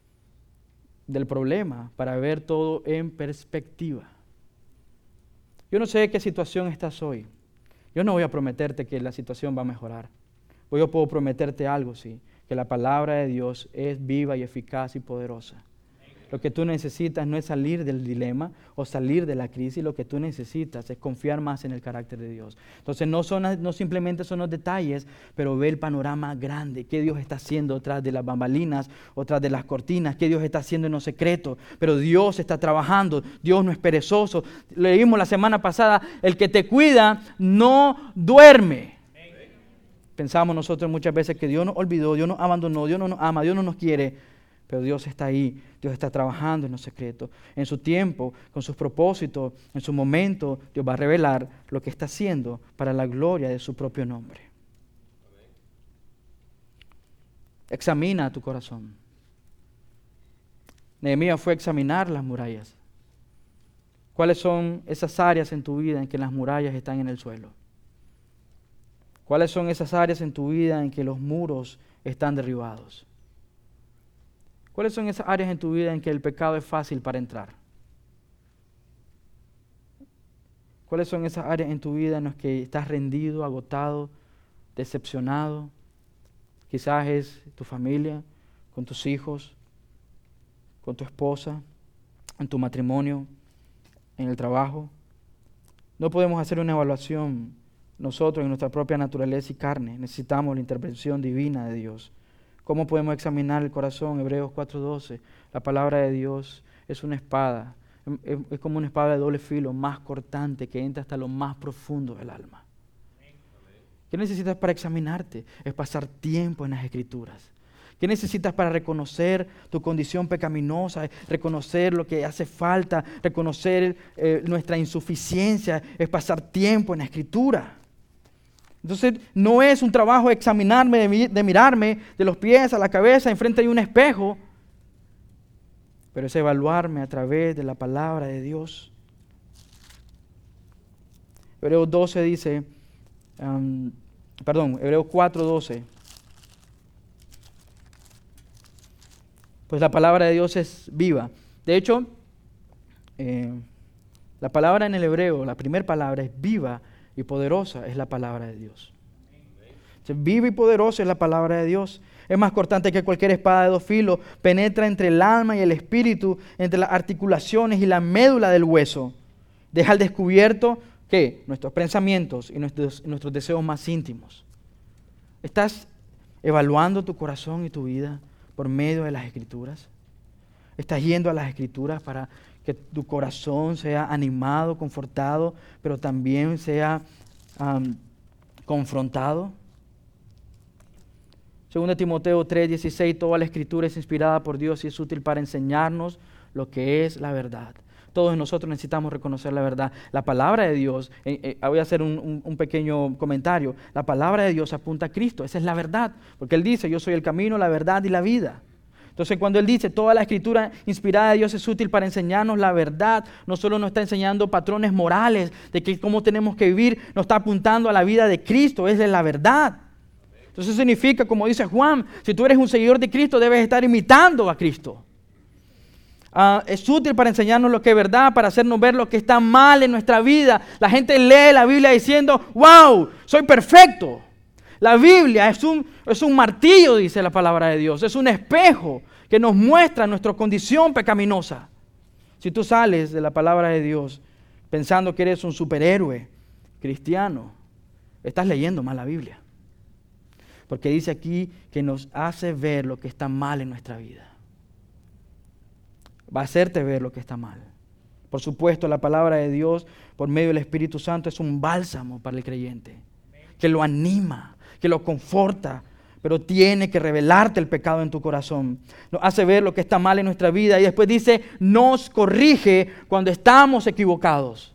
del problema para ver todo en perspectiva. Yo no sé qué situación estás hoy. Yo no voy a prometerte que la situación va a mejorar. O yo puedo prometerte algo, sí, que la palabra de Dios es viva y eficaz y poderosa. Lo que tú necesitas no es salir del dilema o salir de la crisis, lo que tú necesitas es confiar más en el carácter de Dios. Entonces no, son, no simplemente son los detalles, pero ve el panorama grande, qué Dios está haciendo tras de las bambalinas o tras de las cortinas, qué Dios está haciendo en lo secreto, pero Dios está trabajando, Dios no es perezoso. Leímos la semana pasada, el que te cuida no duerme. Pensamos nosotros muchas veces que Dios nos olvidó, Dios nos abandonó, Dios no nos ama, Dios no nos quiere. Pero Dios está ahí, Dios está trabajando en lo secreto. En su tiempo, con sus propósitos, en su momento, Dios va a revelar lo que está haciendo para la gloria de su propio nombre. Examina tu corazón. Nehemías fue a examinar las murallas. ¿Cuáles son esas áreas en tu vida en que las murallas están en el suelo? ¿Cuáles son esas áreas en tu vida en que los muros están derribados? ¿Cuáles son esas áreas en tu vida en que el pecado es fácil para entrar? ¿Cuáles son esas áreas en tu vida en las que estás rendido, agotado, decepcionado? Quizás es tu familia, con tus hijos, con tu esposa, en tu matrimonio, en el trabajo. No podemos hacer una evaluación nosotros en nuestra propia naturaleza y carne. Necesitamos la intervención divina de Dios. ¿Cómo podemos examinar el corazón? Hebreos cuatro doce. La palabra de Dios es una espada. Es, es como una espada de doble filo, más cortante, que entra hasta lo más profundo del alma. ¿Qué necesitas para examinarte? Es pasar tiempo en las Escrituras. ¿Qué necesitas para reconocer tu condición pecaminosa? Reconocer lo que hace falta, reconocer eh, nuestra insuficiencia, es pasar tiempo en la Escritura. Entonces, no es un trabajo examinarme, de, de mirarme de los pies a la cabeza enfrente de un espejo, pero es evaluarme a través de la palabra de Dios. Hebreos doce dice, um, perdón, Hebreos cuatro doce. Pues la palabra de Dios es viva. De hecho, eh, la palabra en el hebreo, la primera palabra es viva y poderosa, es la palabra de Dios. Entonces, viva y poderosa es la palabra de Dios. Es más cortante que cualquier espada de dos filos, penetra entre el alma y el espíritu, entre las articulaciones y la médula del hueso. Deja al descubierto, ¿qué? Nuestros pensamientos y nuestros, nuestros deseos más íntimos. ¿Estás evaluando tu corazón y tu vida por medio de las Escrituras? ¿Estás yendo a las Escrituras para que tu corazón sea animado, confortado, pero también sea um, confrontado? Según Timoteo tres dieciséis, toda la Escritura es inspirada por Dios y es útil para enseñarnos lo que es la verdad. Todos nosotros necesitamos reconocer la verdad. La palabra de Dios, eh, eh, voy a hacer un, un, un pequeño comentario, la palabra de Dios apunta a Cristo, esa es la verdad, porque Él dice, yo soy el camino, la verdad y la vida. Entonces cuando Él dice, toda la Escritura inspirada de Dios es útil para enseñarnos la verdad, no solo nos está enseñando patrones morales de que cómo tenemos que vivir, nos está apuntando a la vida de Cristo, esa es la verdad. Entonces eso significa, como dice Juan, si tú eres un seguidor de Cristo, debes estar imitando a Cristo. Uh, es útil para enseñarnos lo que es verdad, para hacernos ver lo que está mal en nuestra vida. La gente lee la Biblia diciendo, wow, soy perfecto. La Biblia es un, es un martillo, dice la palabra de Dios. Es un espejo que nos muestra nuestra condición pecaminosa. Si tú sales de la palabra de Dios pensando que eres un superhéroe cristiano, estás leyendo mal la Biblia. Porque dice aquí que nos hace ver lo que está mal en nuestra vida. Va a hacerte ver lo que está mal. Por supuesto, la palabra de Dios, por medio del Espíritu Santo, es un bálsamo para el creyente, que lo anima, que lo conforta, pero tiene que revelarte el pecado en tu corazón. Nos hace ver lo que está mal en nuestra vida y después dice, nos corrige cuando estamos equivocados.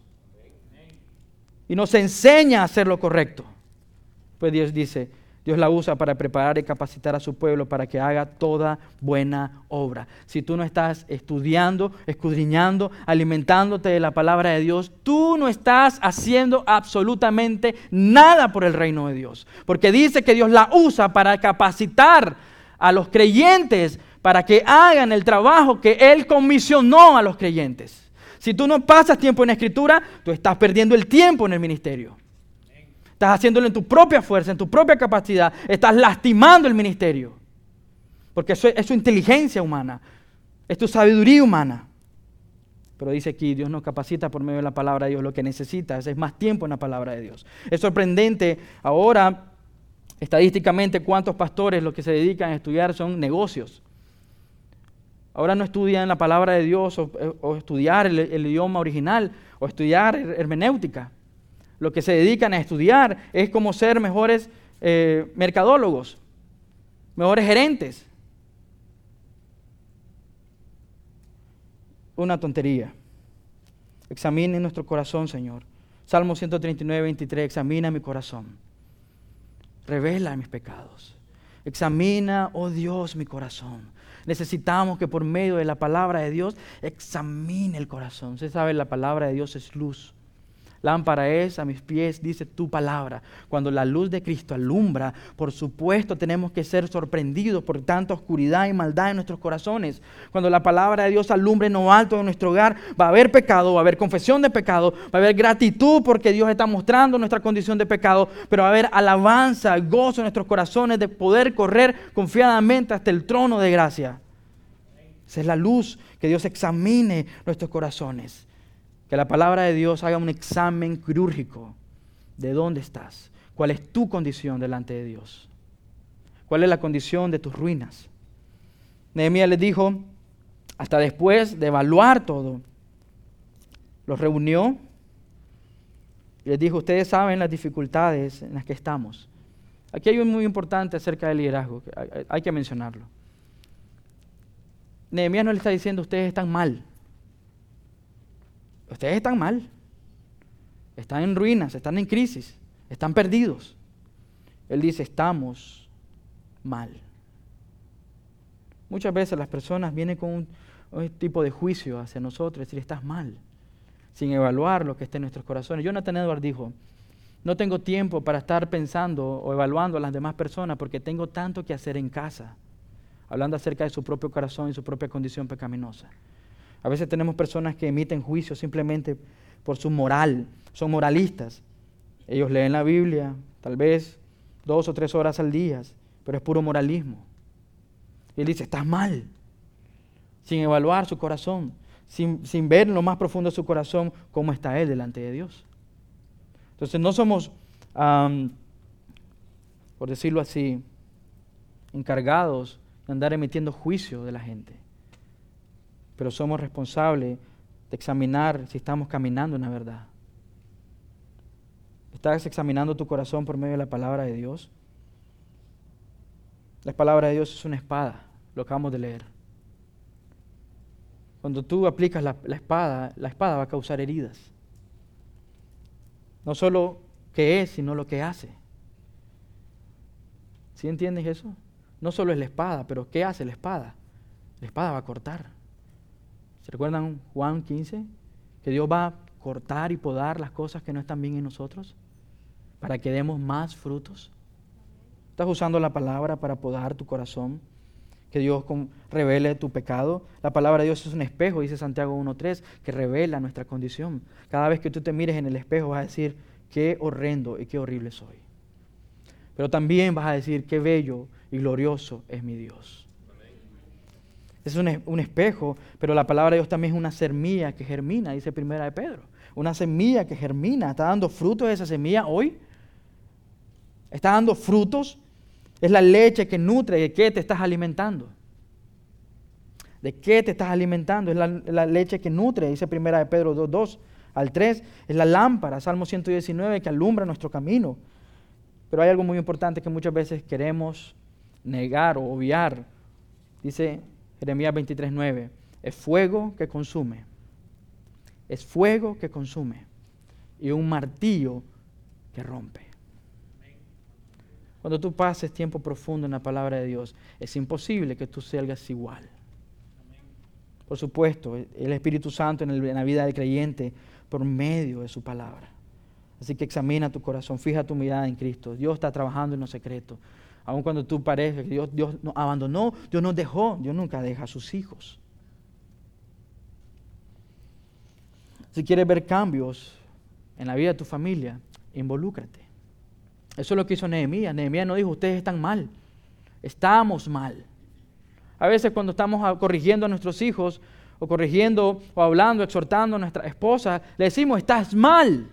Y nos enseña a hacer lo correcto. Pues Dios dice, Dios la usa para preparar y capacitar a su pueblo para que haga toda buena obra. Si tú no estás estudiando, escudriñando, alimentándote de la palabra de Dios, tú no estás haciendo absolutamente nada por el reino de Dios. Porque dice que Dios la usa para capacitar a los creyentes para que hagan el trabajo que Él comisionó a los creyentes. Si tú no pasas tiempo en la Escritura, tú estás perdiendo el tiempo en el ministerio. Estás haciéndolo en tu propia fuerza, en tu propia capacidad. Estás lastimando el ministerio. Porque eso es, es su inteligencia humana. Es tu sabiduría humana. Pero dice aquí, Dios nos capacita por medio de la palabra de Dios. Lo que necesitas es más tiempo en la palabra de Dios. Es sorprendente ahora, estadísticamente, cuántos pastores lo que se dedican a estudiar son negocios. Ahora no estudian la palabra de Dios o, o estudiar el, el idioma original o estudiar hermenéutica. Lo que se dedican a estudiar es cómo ser mejores eh, mercadólogos, mejores gerentes. Una tontería. Examine nuestro corazón, Señor. Salmo ciento treinta y nueve, veintitrés, examina mi corazón. Revela mis pecados. Examina, oh Dios, mi corazón. Necesitamos que por medio de la palabra de Dios examine el corazón. Usted sabe, la palabra de Dios es luz. Lámpara es a mis pies, dice tu palabra. Cuando la luz de Cristo alumbra, por supuesto tenemos que ser sorprendidos por tanta oscuridad y maldad en nuestros corazones. Cuando la palabra de Dios alumbre en lo alto de nuestro hogar, va a haber pecado, va a haber confesión de pecado, va a haber gratitud porque Dios está mostrando nuestra condición de pecado, pero va a haber alabanza, gozo en nuestros corazones de poder correr confiadamente hasta el trono de gracia. Esa es la luz, que Dios examine nuestros corazones. Que la palabra de Dios haga un examen quirúrgico de dónde estás, cuál es tu condición delante de Dios, cuál es la condición de tus ruinas. Nehemías les dijo, hasta después de evaluar todo, los reunió y les dijo, ustedes saben las dificultades en las que estamos. Aquí hay un muy importante acerca del liderazgo, hay, hay que mencionarlo. Nehemías no le está diciendo, ustedes están mal. Ustedes están mal, están en ruinas, están en crisis, están perdidos. Él dice, estamos mal. Muchas veces las personas vienen con un, un tipo de juicio hacia nosotros, decir, estás mal, sin evaluar lo que está en nuestros corazones. Jonathan Edwards dijo, no tengo tiempo para estar pensando o evaluando a las demás personas porque tengo tanto que hacer en casa, hablando acerca de su propio corazón y su propia condición pecaminosa. A veces tenemos personas que emiten juicios simplemente por su moral, son moralistas. Ellos leen la Biblia, tal vez dos o tres horas al día, pero es puro moralismo. Y él dice, estás mal, sin evaluar su corazón, sin, sin ver en lo más profundo de su corazón cómo está él delante de Dios. Entonces no somos, um, por decirlo así, encargados de andar emitiendo juicio de la gente. Pero somos responsables de examinar si estamos caminando en la verdad. ¿Estás examinando tu corazón por medio de la palabra de Dios? La palabra de Dios es una espada, lo acabamos de leer. Cuando tú aplicas la, la espada, la espada va a causar heridas. No solo qué es, sino lo que hace. ¿Sí entiendes eso? No solo es la espada, pero ¿qué hace la espada? La espada va a cortar. ¿Se recuerdan Juan quince? Que Dios va a cortar y podar las cosas que no están bien en nosotros para que demos más frutos. ¿Estás usando la palabra para podar tu corazón? Que Dios revele tu pecado. La palabra de Dios es un espejo, dice Santiago uno tres, que revela nuestra condición. Cada vez que tú te mires en el espejo vas a decir, qué horrendo y qué horrible soy. Pero también vas a decir, qué bello y glorioso es mi Dios. Es un, un espejo, pero la palabra de Dios también es una semilla que germina, dice Primera de Pedro. Una semilla que germina, está dando frutos esa semilla hoy. Está dando frutos. Es la leche que nutre. ¿De qué te estás alimentando? ¿De qué te estás alimentando? Es la, la leche que nutre, dice Primera de Pedro dos, dos al tres. Es la lámpara, Salmo ciento diecinueve, que alumbra nuestro camino. Pero hay algo muy importante que muchas veces queremos negar o obviar. Dice Jeremías veintitrés nueve, es fuego que consume, es fuego que consume y un martillo que rompe. Cuando tú pases tiempo profundo en la palabra de Dios, es imposible que tú salgas igual. Por supuesto, el Espíritu Santo en, el, en la vida del creyente por medio de su palabra. Así que examina tu corazón, fija tu mirada en Cristo. Dios está trabajando en lo secreto. Aun cuando tú parezcas que Dios, Dios nos abandonó, Dios nos dejó, Dios nunca deja a sus hijos. Si quieres ver cambios en la vida de tu familia, involúcrate. Eso es lo que hizo Nehemías. Nehemías no dijo, ustedes están mal, estamos mal. A veces cuando estamos corrigiendo a nuestros hijos, o corrigiendo, o hablando, exhortando a nuestra esposa, le decimos, estás mal.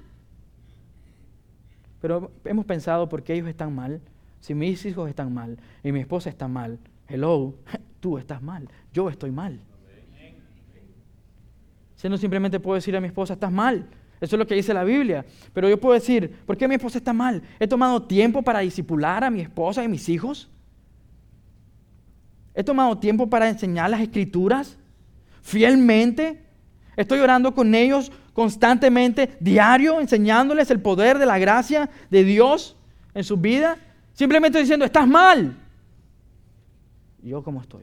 Pero hemos pensado, ¿por qué ellos están mal? Si mis hijos están mal y mi esposa está mal, hello, tú estás mal, yo estoy mal. Si no simplemente puedo decir a mi esposa, estás mal. Eso es lo que dice la Biblia. Pero yo puedo decir, ¿por qué mi esposa está mal? ¿He tomado tiempo para discipular a mi esposa y mis hijos? ¿He tomado tiempo para enseñar las Escrituras fielmente? ¿Estoy orando con ellos constantemente, diario, enseñándoles el poder de la gracia de Dios en su vida? Simplemente estoy diciendo, estás mal. ¿Yo cómo estoy?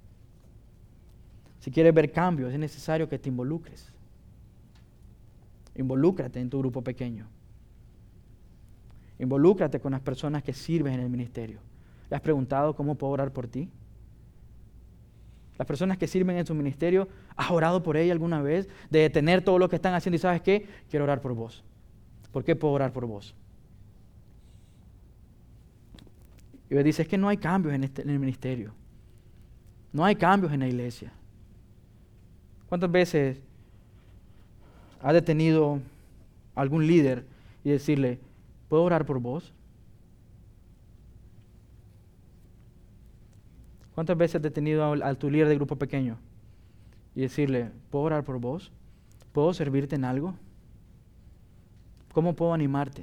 Si quieres ver cambios, es necesario que te involucres. Involúcrate en tu grupo pequeño. Involúcrate con las personas que sirven en el ministerio. ¿Le has preguntado cómo puedo orar por ti? Las personas que sirven en tu ministerio, ¿has orado por ella alguna vez? De detener todo lo que están haciendo y ¿sabes qué? Quiero orar por vos. ¿Por qué puedo orar por vos? Y me dice, es que no hay cambios en, este, en el ministerio. No hay cambios en la iglesia. ¿Cuántas veces has detenido a algún líder y decirle, ¿puedo orar por vos? ¿Cuántas veces has detenido a, a tu líder de grupo pequeño y decirle, ¿puedo orar por vos? ¿Puedo servirte en algo? ¿Cómo puedo animarte?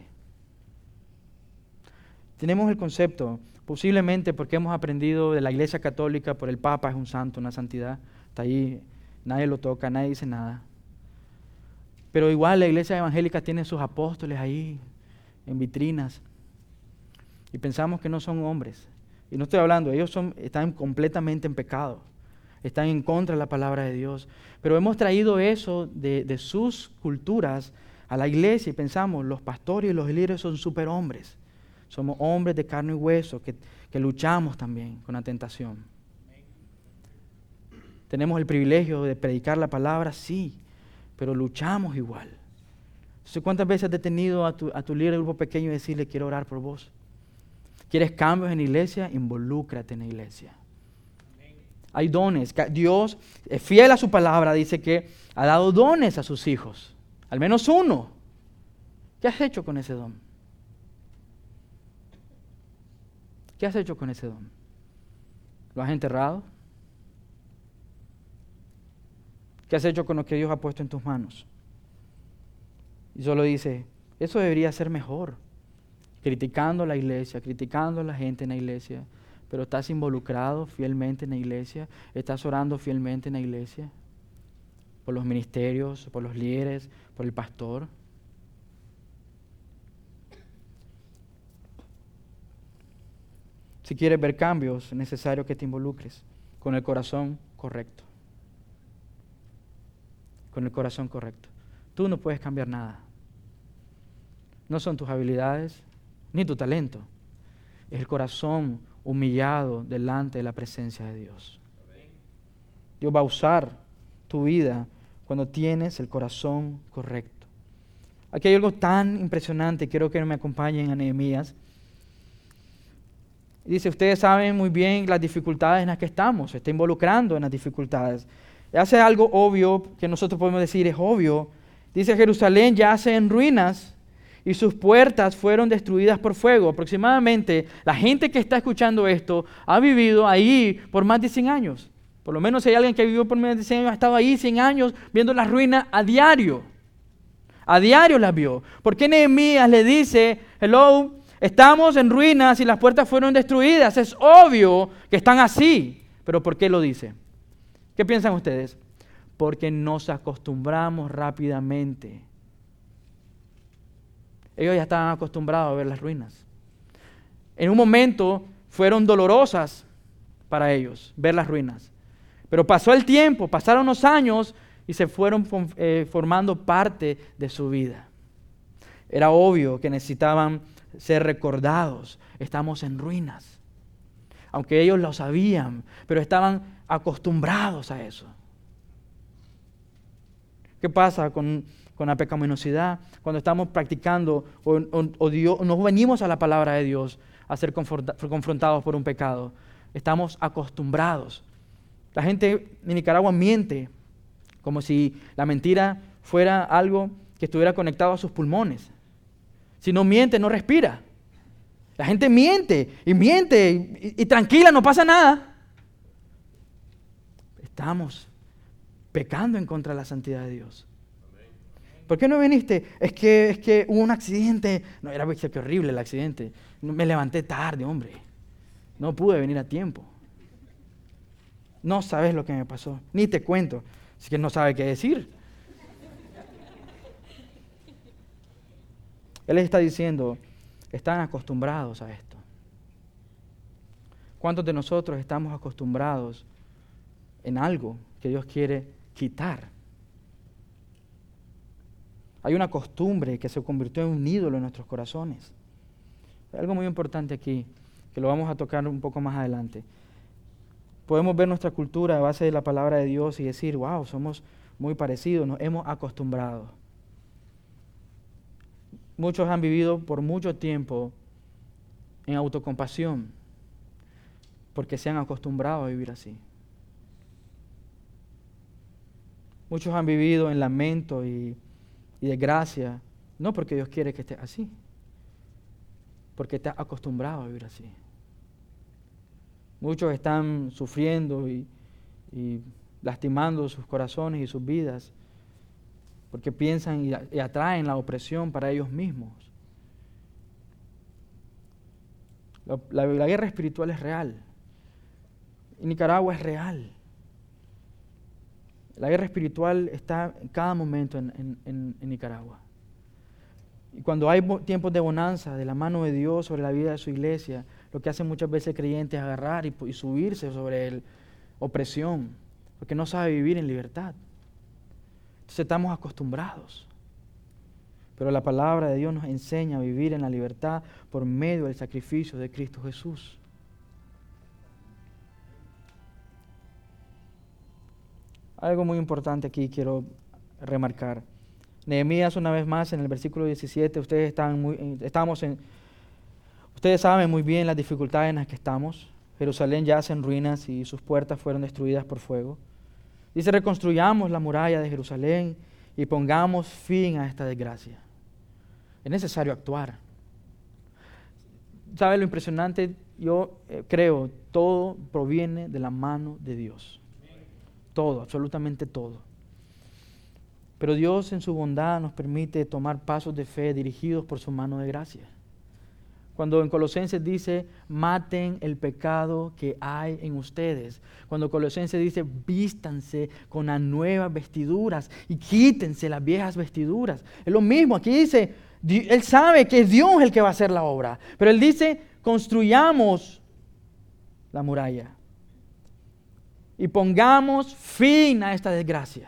Tenemos el concepto, posiblemente porque hemos aprendido de la Iglesia Católica, por el Papa es un santo, una santidad, está ahí, nadie lo toca, nadie dice nada. Pero igual la Iglesia Evangélica tiene sus apóstoles ahí, en vitrinas, y pensamos que no son hombres. Y no estoy hablando, ellos son, están completamente en pecado, están en contra de la palabra de Dios. Pero hemos traído eso de, de sus culturas a la iglesia y pensamos, los pastores y los líderes son superhombres. Somos hombres de carne y hueso que, que luchamos también con la tentación. Tenemos el privilegio de predicar la palabra, sí, pero luchamos igual. Entonces, ¿cuántas veces has detenido a tu, a tu líder de grupo pequeño y decirle, quiero orar por vos? ¿Quieres cambios en la iglesia? Involúcrate en la iglesia. Hay dones. Dios es fiel a su palabra, dice que ha dado dones a sus hijos. Al menos uno. ¿Qué has hecho con ese don? ¿Qué has hecho con ese don? ¿Lo has enterrado? ¿Qué has hecho con lo que Dios ha puesto en tus manos? Y solo dice, eso debería ser mejor. Criticando a la iglesia, criticando a la gente en la iglesia, pero estás involucrado fielmente en la iglesia, estás orando fielmente en la iglesia, por los ministerios, por los líderes, por el pastor. Si quieres ver cambios, es necesario que te involucres con el corazón correcto. Con el corazón correcto. Tú no puedes cambiar nada. No son tus habilidades, ni tu talento. Es el corazón humillado delante de la presencia de Dios. Dios va a usar tu vida cuando tienes el corazón correcto. Aquí hay algo tan impresionante, quiero que me acompañen a Nehemías. Dice, ustedes saben muy bien las dificultades en las que estamos, se está involucrando en las dificultades. Hace algo obvio que nosotros podemos decir, es obvio. Dice, Jerusalén yace en ruinas y sus puertas fueron destruidas por fuego. Aproximadamente, la gente que está escuchando esto ha vivido ahí por más de cien años. Por lo menos si hay alguien que vivió por más de cien años, ha estado ahí cien años viendo las ruinas a diario. A diario las vio. ¿Por qué Nehemías le dice, hello, estamos en ruinas y las puertas fueron destruidas? Es obvio que están así. ¿Pero por qué lo dice? ¿Qué piensan ustedes? Porque nos acostumbramos rápidamente. Ellos ya estaban acostumbrados a ver las ruinas. En un momento fueron dolorosas para ellos ver las ruinas. Pero pasó el tiempo, pasaron unos años y se fueron eh, formando parte de su vida. Era obvio que necesitaban ser recordados. Estamos en ruinas. Aunque ellos lo sabían, pero estaban acostumbrados a eso. ¿Qué pasa con, con la pecaminosidad? Cuando estamos practicando o, o, o Dios, nos venimos a la palabra de Dios a ser confrontados por un pecado. Estamos acostumbrados. La gente en Nicaragua miente como si la mentira fuera algo que estuviera conectado a sus pulmones. Si no miente, no respira. La gente miente y miente y, y tranquila, no pasa nada. Estamos pecando en contra de la santidad de Dios. ¿Por qué no viniste? Es que, es que hubo un accidente. No, era que horrible el accidente. Me levanté tarde, hombre. No pude venir a tiempo. No sabes lo que me pasó. Ni te cuento. Así que no sabe qué decir. Él está diciendo, están acostumbrados a esto. ¿Cuántos de nosotros estamos acostumbrados en algo que Dios quiere quitar? Hay una costumbre que se convirtió en un ídolo en nuestros corazones. Hay algo muy importante aquí, que lo vamos a tocar un poco más adelante. Podemos ver nuestra cultura a base de la palabra de Dios y decir, wow, somos muy parecidos, nos hemos acostumbrado. Muchos han vivido por mucho tiempo en autocompasión, porque se han acostumbrado a vivir así. Muchos han vivido en lamento y, y desgracia, no porque Dios quiere que estés así, porque estás acostumbrado a vivir así. Muchos están sufriendo y, y lastimando sus corazones y sus vidas, porque piensan y, y atraen la opresión para ellos mismos. La, la, la guerra espiritual es real. En Nicaragua es real. La guerra espiritual está en cada momento en, en, en, en Nicaragua. Y cuando hay tiempos de bonanza de la mano de Dios sobre la vida de su iglesia, lo que hacen muchas veces el creyente es agarrar y, y subirse sobre la opresión, porque no sabe vivir en libertad. Entonces estamos acostumbrados. Pero la palabra de Dios nos enseña a vivir en la libertad por medio del sacrificio de Cristo Jesús. Algo muy importante aquí quiero remarcar. Nehemías, una vez más, en el versículo diecisiete, ustedes están muy, estamos en, ustedes saben muy bien las dificultades en las que estamos. Jerusalén yace en ruinas y sus puertas fueron destruidas por fuego. Dice, reconstruyamos la muralla de Jerusalén y pongamos fin a esta desgracia. Es necesario actuar. ¿Sabe lo impresionante? Yo eh, creo, todo proviene de la mano de Dios. Todo, absolutamente todo. Pero Dios en su bondad nos permite tomar pasos de fe dirigidos por su mano de gracia. Cuando en Colosenses dice, maten el pecado que hay en ustedes. Cuando Colosenses dice, vístanse con las nuevas vestiduras y quítense las viejas vestiduras. Es lo mismo, aquí dice, Él sabe que es Dios el que va a hacer la obra. Pero Él dice, construyamos la muralla y pongamos fin a esta desgracia.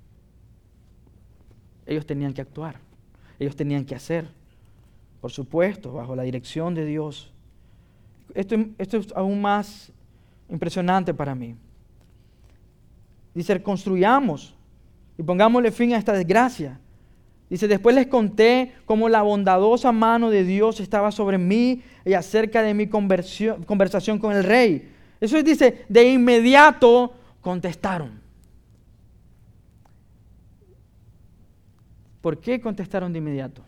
Ellos tenían que actuar, ellos tenían que hacer, por supuesto, bajo la dirección de Dios. Esto, esto es aún más impresionante para mí. Dice, construyamos y pongámosle fin a esta desgracia. Dice, después les conté cómo la bondadosa mano de Dios estaba sobre mí y acerca de mi conversación con el rey. Eso dice, de inmediato contestaron. ¿Por qué contestaron de inmediato?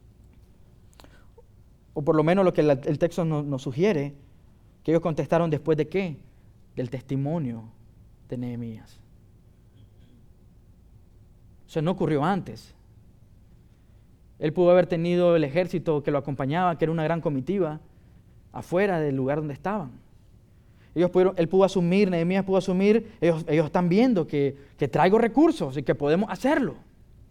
O por lo menos lo que la, el texto nos, nos sugiere, que ellos contestaron después de qué? Del testimonio de Nehemías. Eso no ocurrió antes. Él pudo haber tenido el ejército que lo acompañaba, que era una gran comitiva, afuera del lugar donde estaban. Ellos pudieron, él pudo asumir, Nehemías pudo asumir, ellos, ellos están viendo que, que traigo recursos y que podemos hacerlo.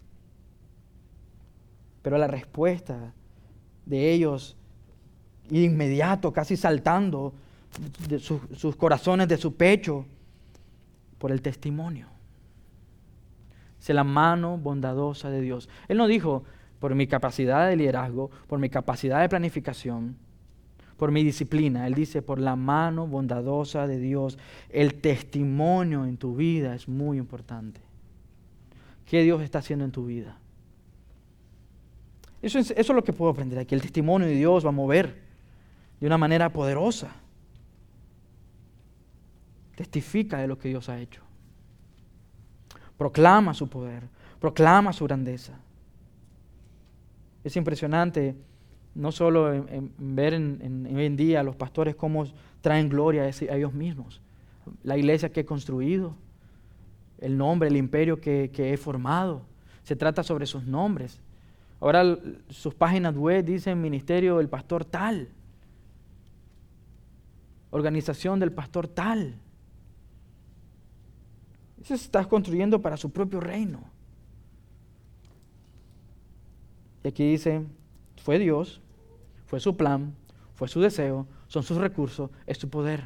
Pero la respuesta de ellos, de inmediato, casi saltando de sus, sus corazones de su pecho, por el testimonio. Es la mano bondadosa de Dios. Él no dijo, por mi capacidad de liderazgo, por mi capacidad de planificación, por mi disciplina. Él dice, por la mano bondadosa de Dios. El testimonio en tu vida es muy importante. ¿Qué Dios está haciendo en tu vida? Eso es, eso es lo que puedo aprender aquí. El testimonio de Dios va a mover de una manera poderosa. Testifica de lo que Dios ha hecho. Proclama su poder, proclama su grandeza. Es impresionante no solo en, en ver en, en, hoy en día a los pastores cómo traen gloria a, ese, a ellos mismos. La iglesia que he construido, el nombre, el imperio que, que he formado. Se trata sobre sus nombres. Ahora sus páginas web dicen ministerio del pastor tal, organización del pastor tal. Eso se está construyendo para su propio reino. Y aquí dice, fue Dios, fue su plan, fue su deseo, son sus recursos, es su poder.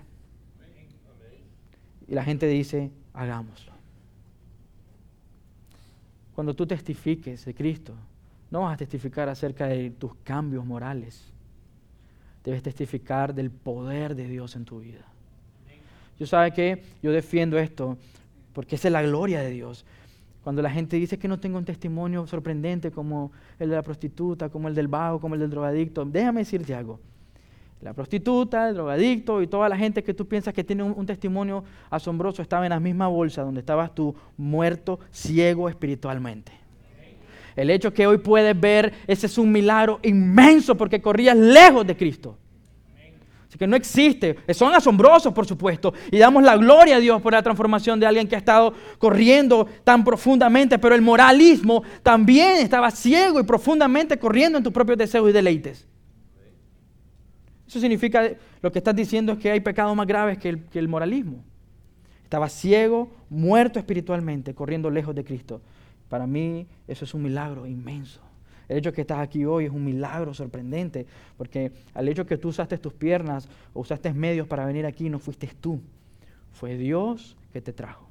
Y la gente dice, hagámoslo. Cuando tú testifiques de Cristo, no vas a testificar acerca de tus cambios morales. Debes testificar del poder de Dios en tu vida. Yo sabe que yo defiendo esto porque esa es la gloria de Dios. Cuando la gente dice que no tengo un testimonio sorprendente como el de la prostituta, como el del vago, como el del drogadicto, déjame decirte algo. La prostituta, el drogadicto y toda la gente que tú piensas que tiene un, un testimonio asombroso estaba en la misma bolsa donde estabas tú muerto, ciego espiritualmente. El hecho que hoy puedes ver, ese es un milagro inmenso porque corrías lejos de Cristo. Así que no existe. Son asombrosos, por supuesto, y damos la gloria a Dios por la transformación de alguien que ha estado corriendo tan profundamente, pero el moralismo también estaba ciego y profundamente corriendo en tus propios deseos y deleites. Eso significa, lo que estás diciendo es que hay pecados más graves que el, que el moralismo. Estaba ciego, muerto espiritualmente, corriendo lejos de Cristo. Para mí eso es un milagro inmenso. El hecho de que estás aquí hoy es un milagro sorprendente, porque al hecho de que tú usaste tus piernas o usaste medios para venir aquí, no fuiste tú, fue Dios que te trajo.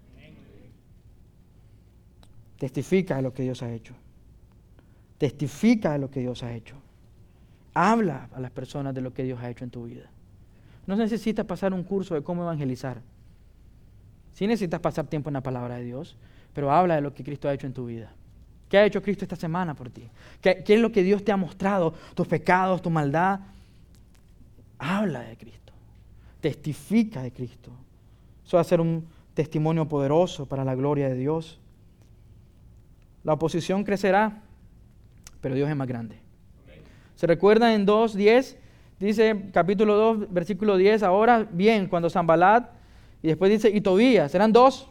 Testifica de lo que Dios ha hecho. Testifica de lo que Dios ha hecho. Habla a las personas de lo que Dios ha hecho en tu vida. No necesitas pasar un curso de cómo evangelizar. Sí necesitas pasar tiempo en la palabra de Dios, pero habla de lo que Cristo ha hecho en tu vida. ¿Qué ha hecho Cristo esta semana por ti? ¿Qué, qué es lo que Dios te ha mostrado? Tus pecados, tu maldad. Habla de Cristo. Testifica de Cristo. Eso va a ser un testimonio poderoso para la gloria de Dios. La oposición crecerá, pero Dios es más grande. ¿Se recuerdan en dos diez? Dice capítulo dos, versículo diez. Ahora bien, cuando Sanbalat, y después dice, y Tobías, eran dos.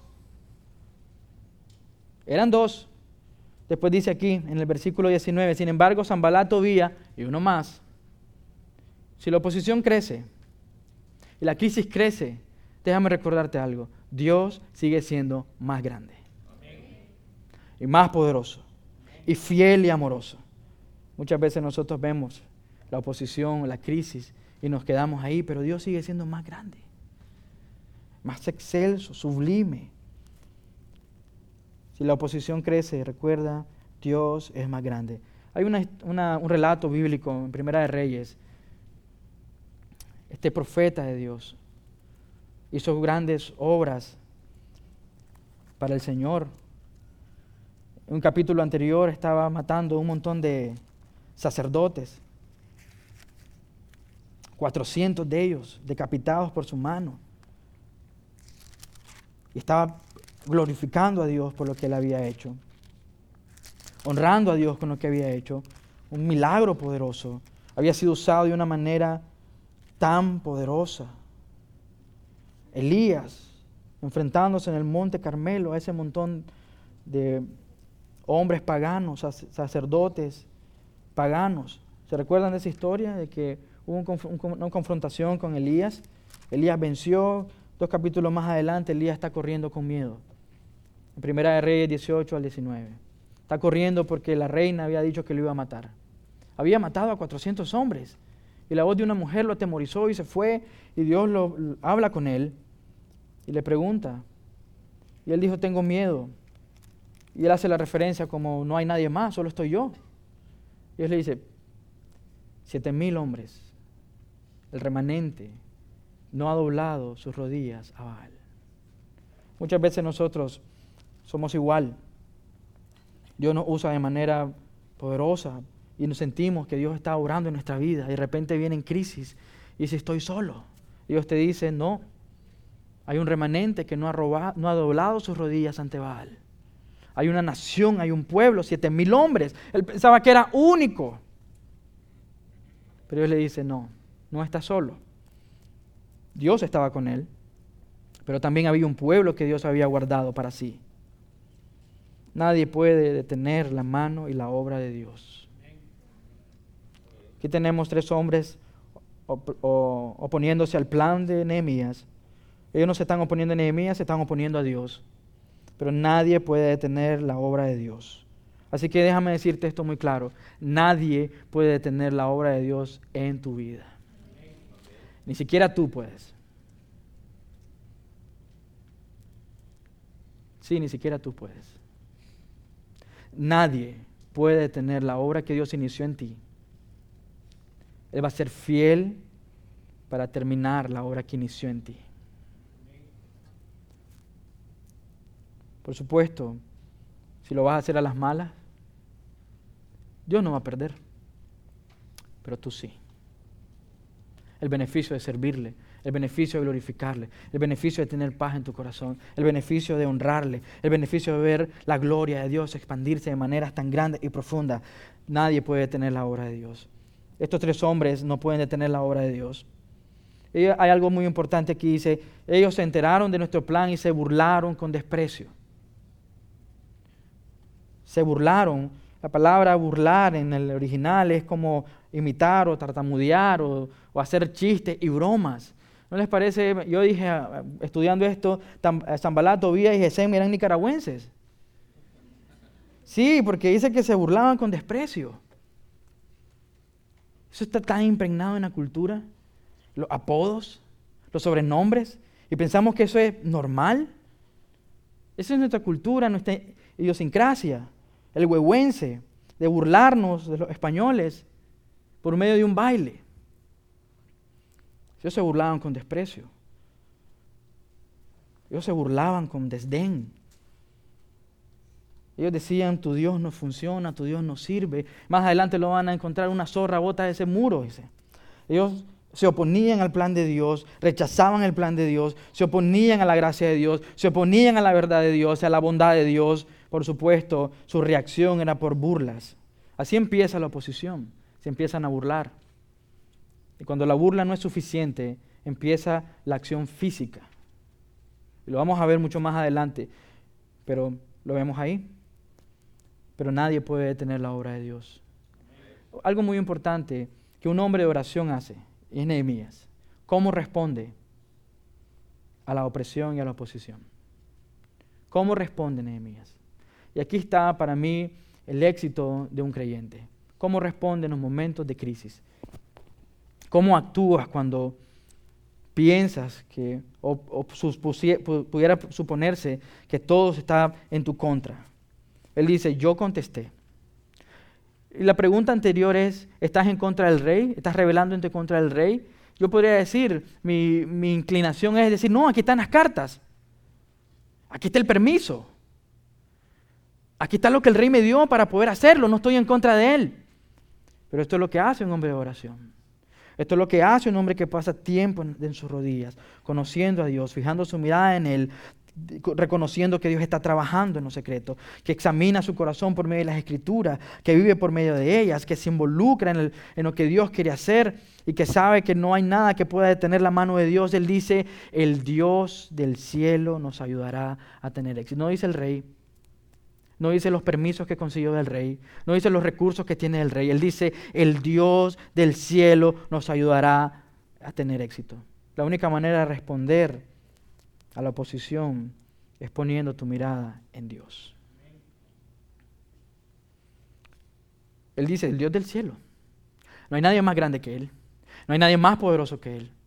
Eran dos. Después dice aquí en el versículo diecinueve, sin embargo, Sanbalat, Tobías y uno más. Si la oposición crece y la crisis crece, déjame recordarte algo. Dios sigue siendo más grande. Amén. Y más poderoso. Amén. Y fiel y amoroso. Muchas veces nosotros vemos la oposición, la crisis y nos quedamos ahí, pero Dios sigue siendo más grande. Más excelso, sublime. Si la oposición crece, recuerda, Dios es más grande. Hay una, una, un relato bíblico en Primera de Reyes. Este profeta de Dios hizo grandes obras para el Señor. En un capítulo anterior estaba matando un montón de sacerdotes. cuatrocientos de ellos decapitados por su mano. Y estaba glorificando a Dios por lo que él había hecho, honrando a Dios con lo que había hecho. Un milagro poderoso. Había sido usado de una manera tan poderosa. Elías, enfrentándose en el monte Carmelo a ese montón de hombres paganos, sacerdotes paganos. ¿Se recuerdan de esa historia? De que hubo un, una confrontación con Elías. Elías venció. Dos capítulos más adelante, Elías está corriendo con miedo. En Primera de Reyes dieciocho al diecinueve. Está corriendo porque la reina había dicho que lo iba a matar. Había matado a cuatrocientos hombres. Y la voz de una mujer lo atemorizó y se fue. Y Dios lo, lo habla con él y le pregunta. Y él dijo, tengo miedo. Y él hace la referencia como, no hay nadie más, solo estoy yo. Y Dios le dice, siete mil hombres, el remanente, no ha doblado sus rodillas a Baal. Muchas veces nosotros somos igual. Dios nos usa de manera poderosa y nos sentimos que Dios está obrando en nuestra vida. Y de repente viene en crisis y dice, estoy solo. Y Dios te dice, no, hay un remanente que no ha, robado, no ha doblado sus rodillas ante Baal. Hay una nación, hay un pueblo, siete mil hombres. Él pensaba que era único. Pero Dios le dice, no, no está solo. Dios estaba con él, pero también había un pueblo que Dios había guardado para sí. Nadie puede detener la mano y la obra de Dios. Aquí tenemos tres hombres op- o- oponiéndose al plan de Nehemías. Ellos no se están oponiendo a Nehemías, se están oponiendo a Dios. Pero nadie puede detener la obra de Dios. Así que déjame decirte esto muy claro. Nadie puede detener la obra de Dios en tu vida. Ni siquiera tú puedes. Sí, ni siquiera tú puedes. Nadie puede detener la obra que Dios inició en ti. Él va a ser fiel para terminar la obra que inició en ti. Por supuesto, si lo vas a hacer a las malas, Dios no va a perder, pero tú sí. El beneficio de servirle, el beneficio de glorificarle, el beneficio de tener paz en tu corazón, el beneficio de honrarle, el beneficio de ver la gloria de Dios expandirse de maneras tan grandes y profundas. Nadie puede detener la obra de Dios. Estos tres hombres no pueden detener la obra de Dios. Y hay algo muy importante aquí, dice, ellos se enteraron de nuestro plan y se burlaron con desprecio. Se burlaron. La palabra burlar en el original es como imitar o tartamudear o, o hacer chistes y bromas. ¿No les parece? Yo dije, estudiando esto, Sanbalat, Tobías y Gesem eran nicaragüenses. Sí, porque dice que se burlaban con desprecio. Eso está tan impregnado en la cultura. Los apodos, los sobrenombres, y pensamos que eso es normal. Esa es nuestra cultura, nuestra idiosincrasia, el huehuense, de burlarnos de los españoles por medio de un baile. Ellos se burlaban con desprecio. Ellos se burlaban con desdén. Ellos decían, tu Dios no funciona, tu Dios no sirve. Más adelante lo van a encontrar una zorra bota de ese muro, dice. Ellos se oponían al plan de Dios, rechazaban el plan de Dios, se oponían a la gracia de Dios, se oponían a la verdad de Dios, a la bondad de Dios. Por supuesto, su reacción era por burlas. Así empieza la oposición, se empiezan a burlar. Y cuando la burla no es suficiente, empieza la acción física. Y lo vamos a ver mucho más adelante, pero lo vemos ahí. Pero nadie puede detener la obra de Dios. Algo muy importante que un hombre de oración hace es Nehemías. ¿Cómo responde a la opresión y a la oposición? ¿Cómo responde Nehemías? Y aquí está para mí el éxito de un creyente. ¿Cómo responde en los momentos de crisis? ¿Cómo actúas cuando piensas que o, o supusie, pudiera suponerse que todo está en tu contra? Él dice, yo contesté. Y la pregunta anterior es, ¿estás en contra del rey? ¿Estás rebelándote contra el rey? Yo podría decir, mi, mi inclinación es decir, no, aquí están las cartas. Aquí está el permiso. Aquí está lo que el rey me dio para poder hacerlo, no estoy en contra de él. Pero esto es lo que hace un hombre de oración. Esto es lo que hace un hombre que pasa tiempo en, en sus rodillas, conociendo a Dios, fijando su mirada en Él, reconociendo que Dios está trabajando en lo secreto, que examina su corazón por medio de las Escrituras, que vive por medio de ellas, que se involucra en, el, en lo que Dios quiere hacer y que sabe que no hay nada que pueda detener la mano de Dios. Él dice, el Dios del cielo nos ayudará a tener éxito. No dice el rey, no dice los permisos que consiguió del rey, no dice los recursos que tiene el rey. Él dice, el Dios del cielo nos ayudará a tener éxito. La única manera de responder a la oposición es poniendo tu mirada en Dios. Él dice, el Dios del cielo. No hay nadie más grande que Él. No hay nadie más poderoso que Él.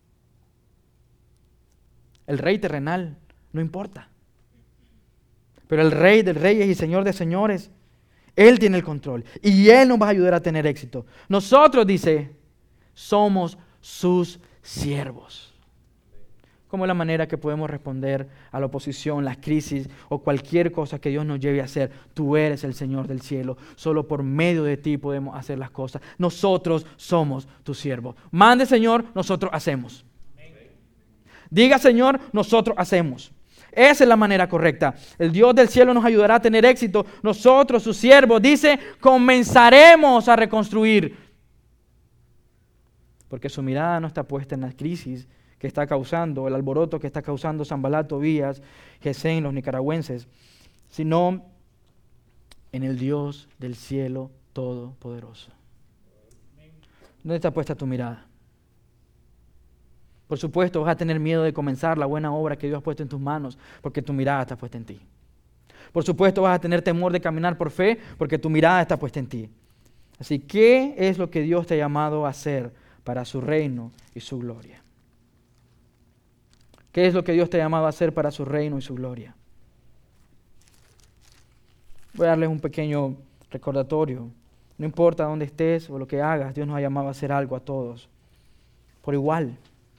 El rey terrenal no importa. Pero el Rey de reyes y Señor de señores, Él tiene el control y Él nos va a ayudar a tener éxito. Nosotros, dice, somos sus siervos. ¿Cómo es la manera que podemos responder a la oposición, las crisis o cualquier cosa que Dios nos lleve a hacer? Tú eres el Señor del cielo. Solo por medio de ti podemos hacer las cosas. Nosotros somos tus siervos. Mande, Señor, nosotros hacemos. Diga, Señor, nosotros hacemos. Esa es la manera correcta. El Dios del cielo nos ayudará a tener éxito. Nosotros, sus siervos, dice, comenzaremos a reconstruir. Porque su mirada no está puesta en la crisis que está causando, el alboroto que está causando Sanbalat, Tobías, Gesem, los nicaragüenses, sino en el Dios del cielo todopoderoso. ¿Dónde está puesta tu mirada? Por supuesto, vas a tener miedo de comenzar la buena obra que Dios ha puesto en tus manos, porque tu mirada está puesta en ti. Por supuesto, vas a tener temor de caminar por fe, porque tu mirada está puesta en ti. Así, ¿qué es lo que Dios te ha llamado a hacer para su reino y su gloria? ¿Qué es lo que Dios te ha llamado a hacer para su reino y su gloria? Voy a darles un pequeño recordatorio. No importa dónde estés o lo que hagas, Dios nos ha llamado a hacer algo a todos, por igual.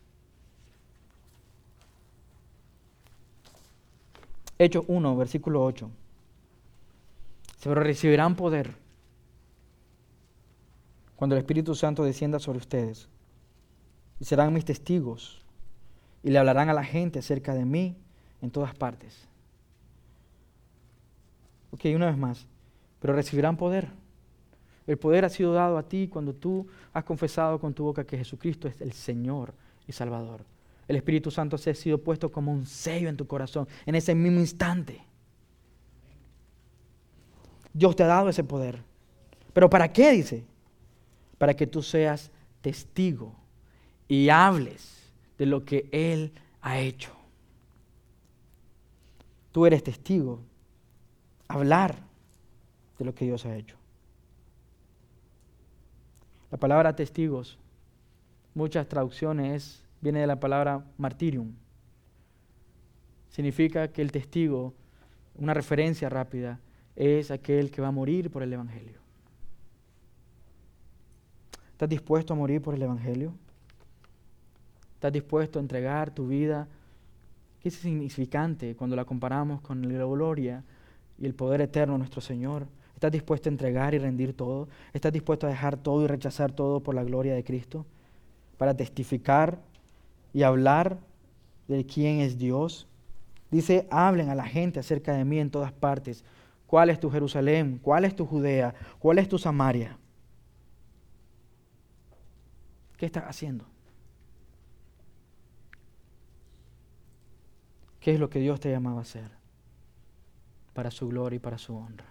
Hechos uno, versículo ocho. Pero recibirán poder cuando el Espíritu Santo descienda sobre ustedes. Y serán mis testigos. Y le hablarán a la gente acerca de mí en todas partes. Ok, una vez más. Pero recibirán poder. El poder ha sido dado a ti cuando tú has confesado con tu boca que Jesucristo es el Señor y Salvador. El Espíritu Santo se ha sido puesto como un sello en tu corazón en ese mismo instante. Dios te ha dado ese poder. ¿Pero para qué? Dice. Para que tú seas testigo y hables de lo que Él ha hecho. Tú eres testigo. Hablar de lo que Dios ha hecho. La palabra testigos, muchas traducciones, viene de la palabra martyrium. Significa que el testigo, una referencia rápida, es aquel que va a morir por el Evangelio. ¿Estás dispuesto a morir por el Evangelio? ¿Estás dispuesto a entregar tu vida? ¿Qué es significante cuando la comparamos con la gloria y el poder eterno de nuestro Señor? ¿Estás dispuesto a entregar y rendir todo? ¿Estás dispuesto a dejar todo y rechazar todo por la gloria de Cristo? Para testificar y hablar de quién es Dios. Dice, hablen a la gente acerca de mí en todas partes. ¿Cuál es tu Jerusalén? ¿Cuál es tu Judea? ¿Cuál es tu Samaria? ¿Qué estás haciendo? ¿Qué es lo que Dios te llamaba a hacer? Para su gloria y para su honra.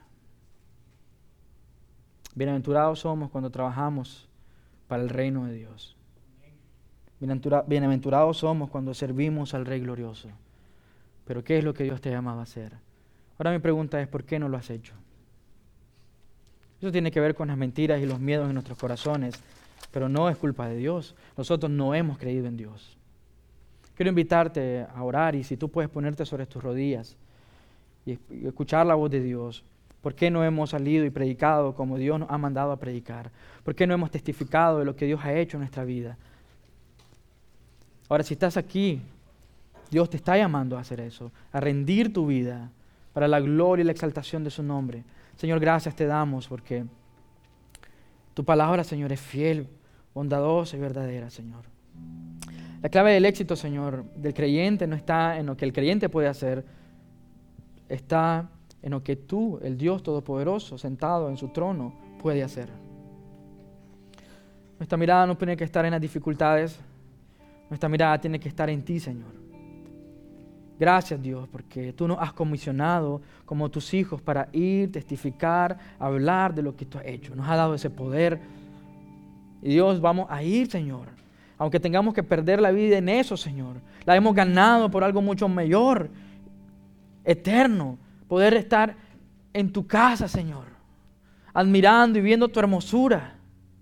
Bienaventurados somos cuando trabajamos para el reino de Dios. Bienaventurados somos cuando servimos al Rey glorioso. Pero ¿qué es lo que Dios te llamaba a hacer? Ahora mi pregunta es, ¿por qué no lo has hecho? Eso tiene que ver con las mentiras y los miedos en nuestros corazones, pero no es culpa de Dios. Nosotros no hemos creído en Dios. Quiero invitarte a orar y si tú puedes ponerte sobre tus rodillas y escuchar la voz de Dios. ¿Por qué no hemos salido y predicado como Dios nos ha mandado a predicar? ¿Por qué no hemos testificado de lo que Dios ha hecho en nuestra vida? Ahora, si estás aquí, Dios te está llamando a hacer eso, a rendir tu vida para la gloria y la exaltación de su nombre. Señor, gracias te damos porque tu palabra, Señor, es fiel, bondadosa y verdadera, Señor. La clave del éxito, Señor, del creyente no está en lo que el creyente puede hacer, está en lo que tú, el Dios Todopoderoso, sentado en su trono, puede hacer. Nuestra mirada no tiene que estar en las dificultades, nuestra mirada tiene que estar en ti, Señor. Gracias, Dios, porque tú nos has comisionado como tus hijos para ir, testificar, hablar de lo que tú has hecho. Nos has dado ese poder. Y Dios, vamos a ir, Señor. Aunque tengamos que perder la vida en eso, Señor. La hemos ganado por algo mucho mayor, eterno. Poder estar en tu casa, Señor. Admirando y viendo tu hermosura.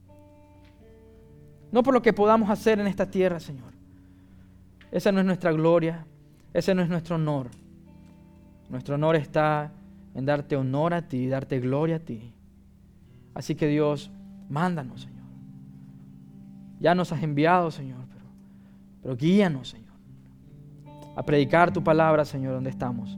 No por lo que podamos hacer en esta tierra, Señor. Esa no es nuestra gloria. Ese no es nuestro honor. Nuestro honor está en darte honor a ti, darte gloria a ti. Así que Dios, mándanos, Señor. Ya nos has enviado, Señor, pero, pero guíanos, Señor, a predicar tu palabra, Señor, donde estamos.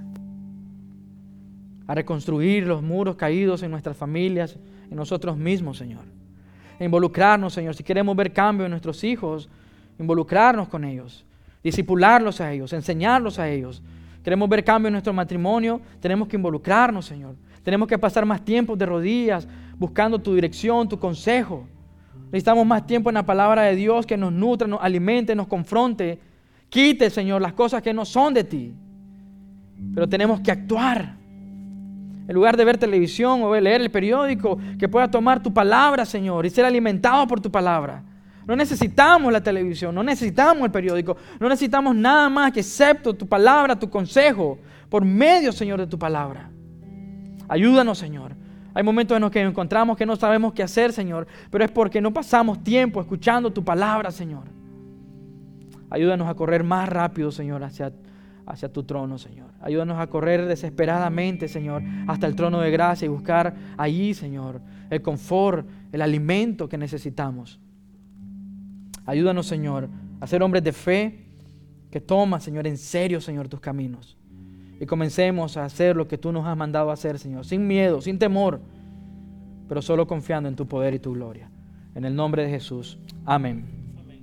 A reconstruir los muros caídos en nuestras familias, en nosotros mismos, Señor. A involucrarnos, Señor, si queremos ver cambio en nuestros hijos, involucrarnos con ellos. Discipularlos a ellos, enseñarlos a ellos. Queremos ver cambio en nuestro matrimonio, tenemos que involucrarnos, Señor. Tenemos que pasar más tiempo de rodillas, buscando tu dirección, tu consejo. Necesitamos más tiempo en la palabra de Dios que nos nutra, nos alimente, nos confronte. Quite, Señor, las cosas que no son de ti. Pero tenemos que actuar. En lugar de ver televisión o leer el periódico, que pueda tomar tu palabra, Señor, y ser alimentado por tu palabra. No necesitamos la televisión, no necesitamos el periódico, no necesitamos nada más que excepto tu palabra, tu consejo, por medio, Señor, de tu palabra. Ayúdanos, Señor. Hay momentos en los que nos encontramos que no sabemos qué hacer, Señor, pero es porque no pasamos tiempo escuchando tu palabra, Señor. Ayúdanos a correr más rápido, Señor, hacia, hacia tu trono, Señor. Ayúdanos a correr desesperadamente, Señor, hasta el trono de gracia y buscar allí, Señor, el confort, el alimento que necesitamos. Ayúdanos, Señor, a ser hombres de fe que toman, Señor, en serio, Señor, tus caminos. Y comencemos a hacer lo que tú nos has mandado a hacer, Señor, sin miedo, sin temor, pero solo confiando en tu poder y tu gloria. En el nombre de Jesús. Amén.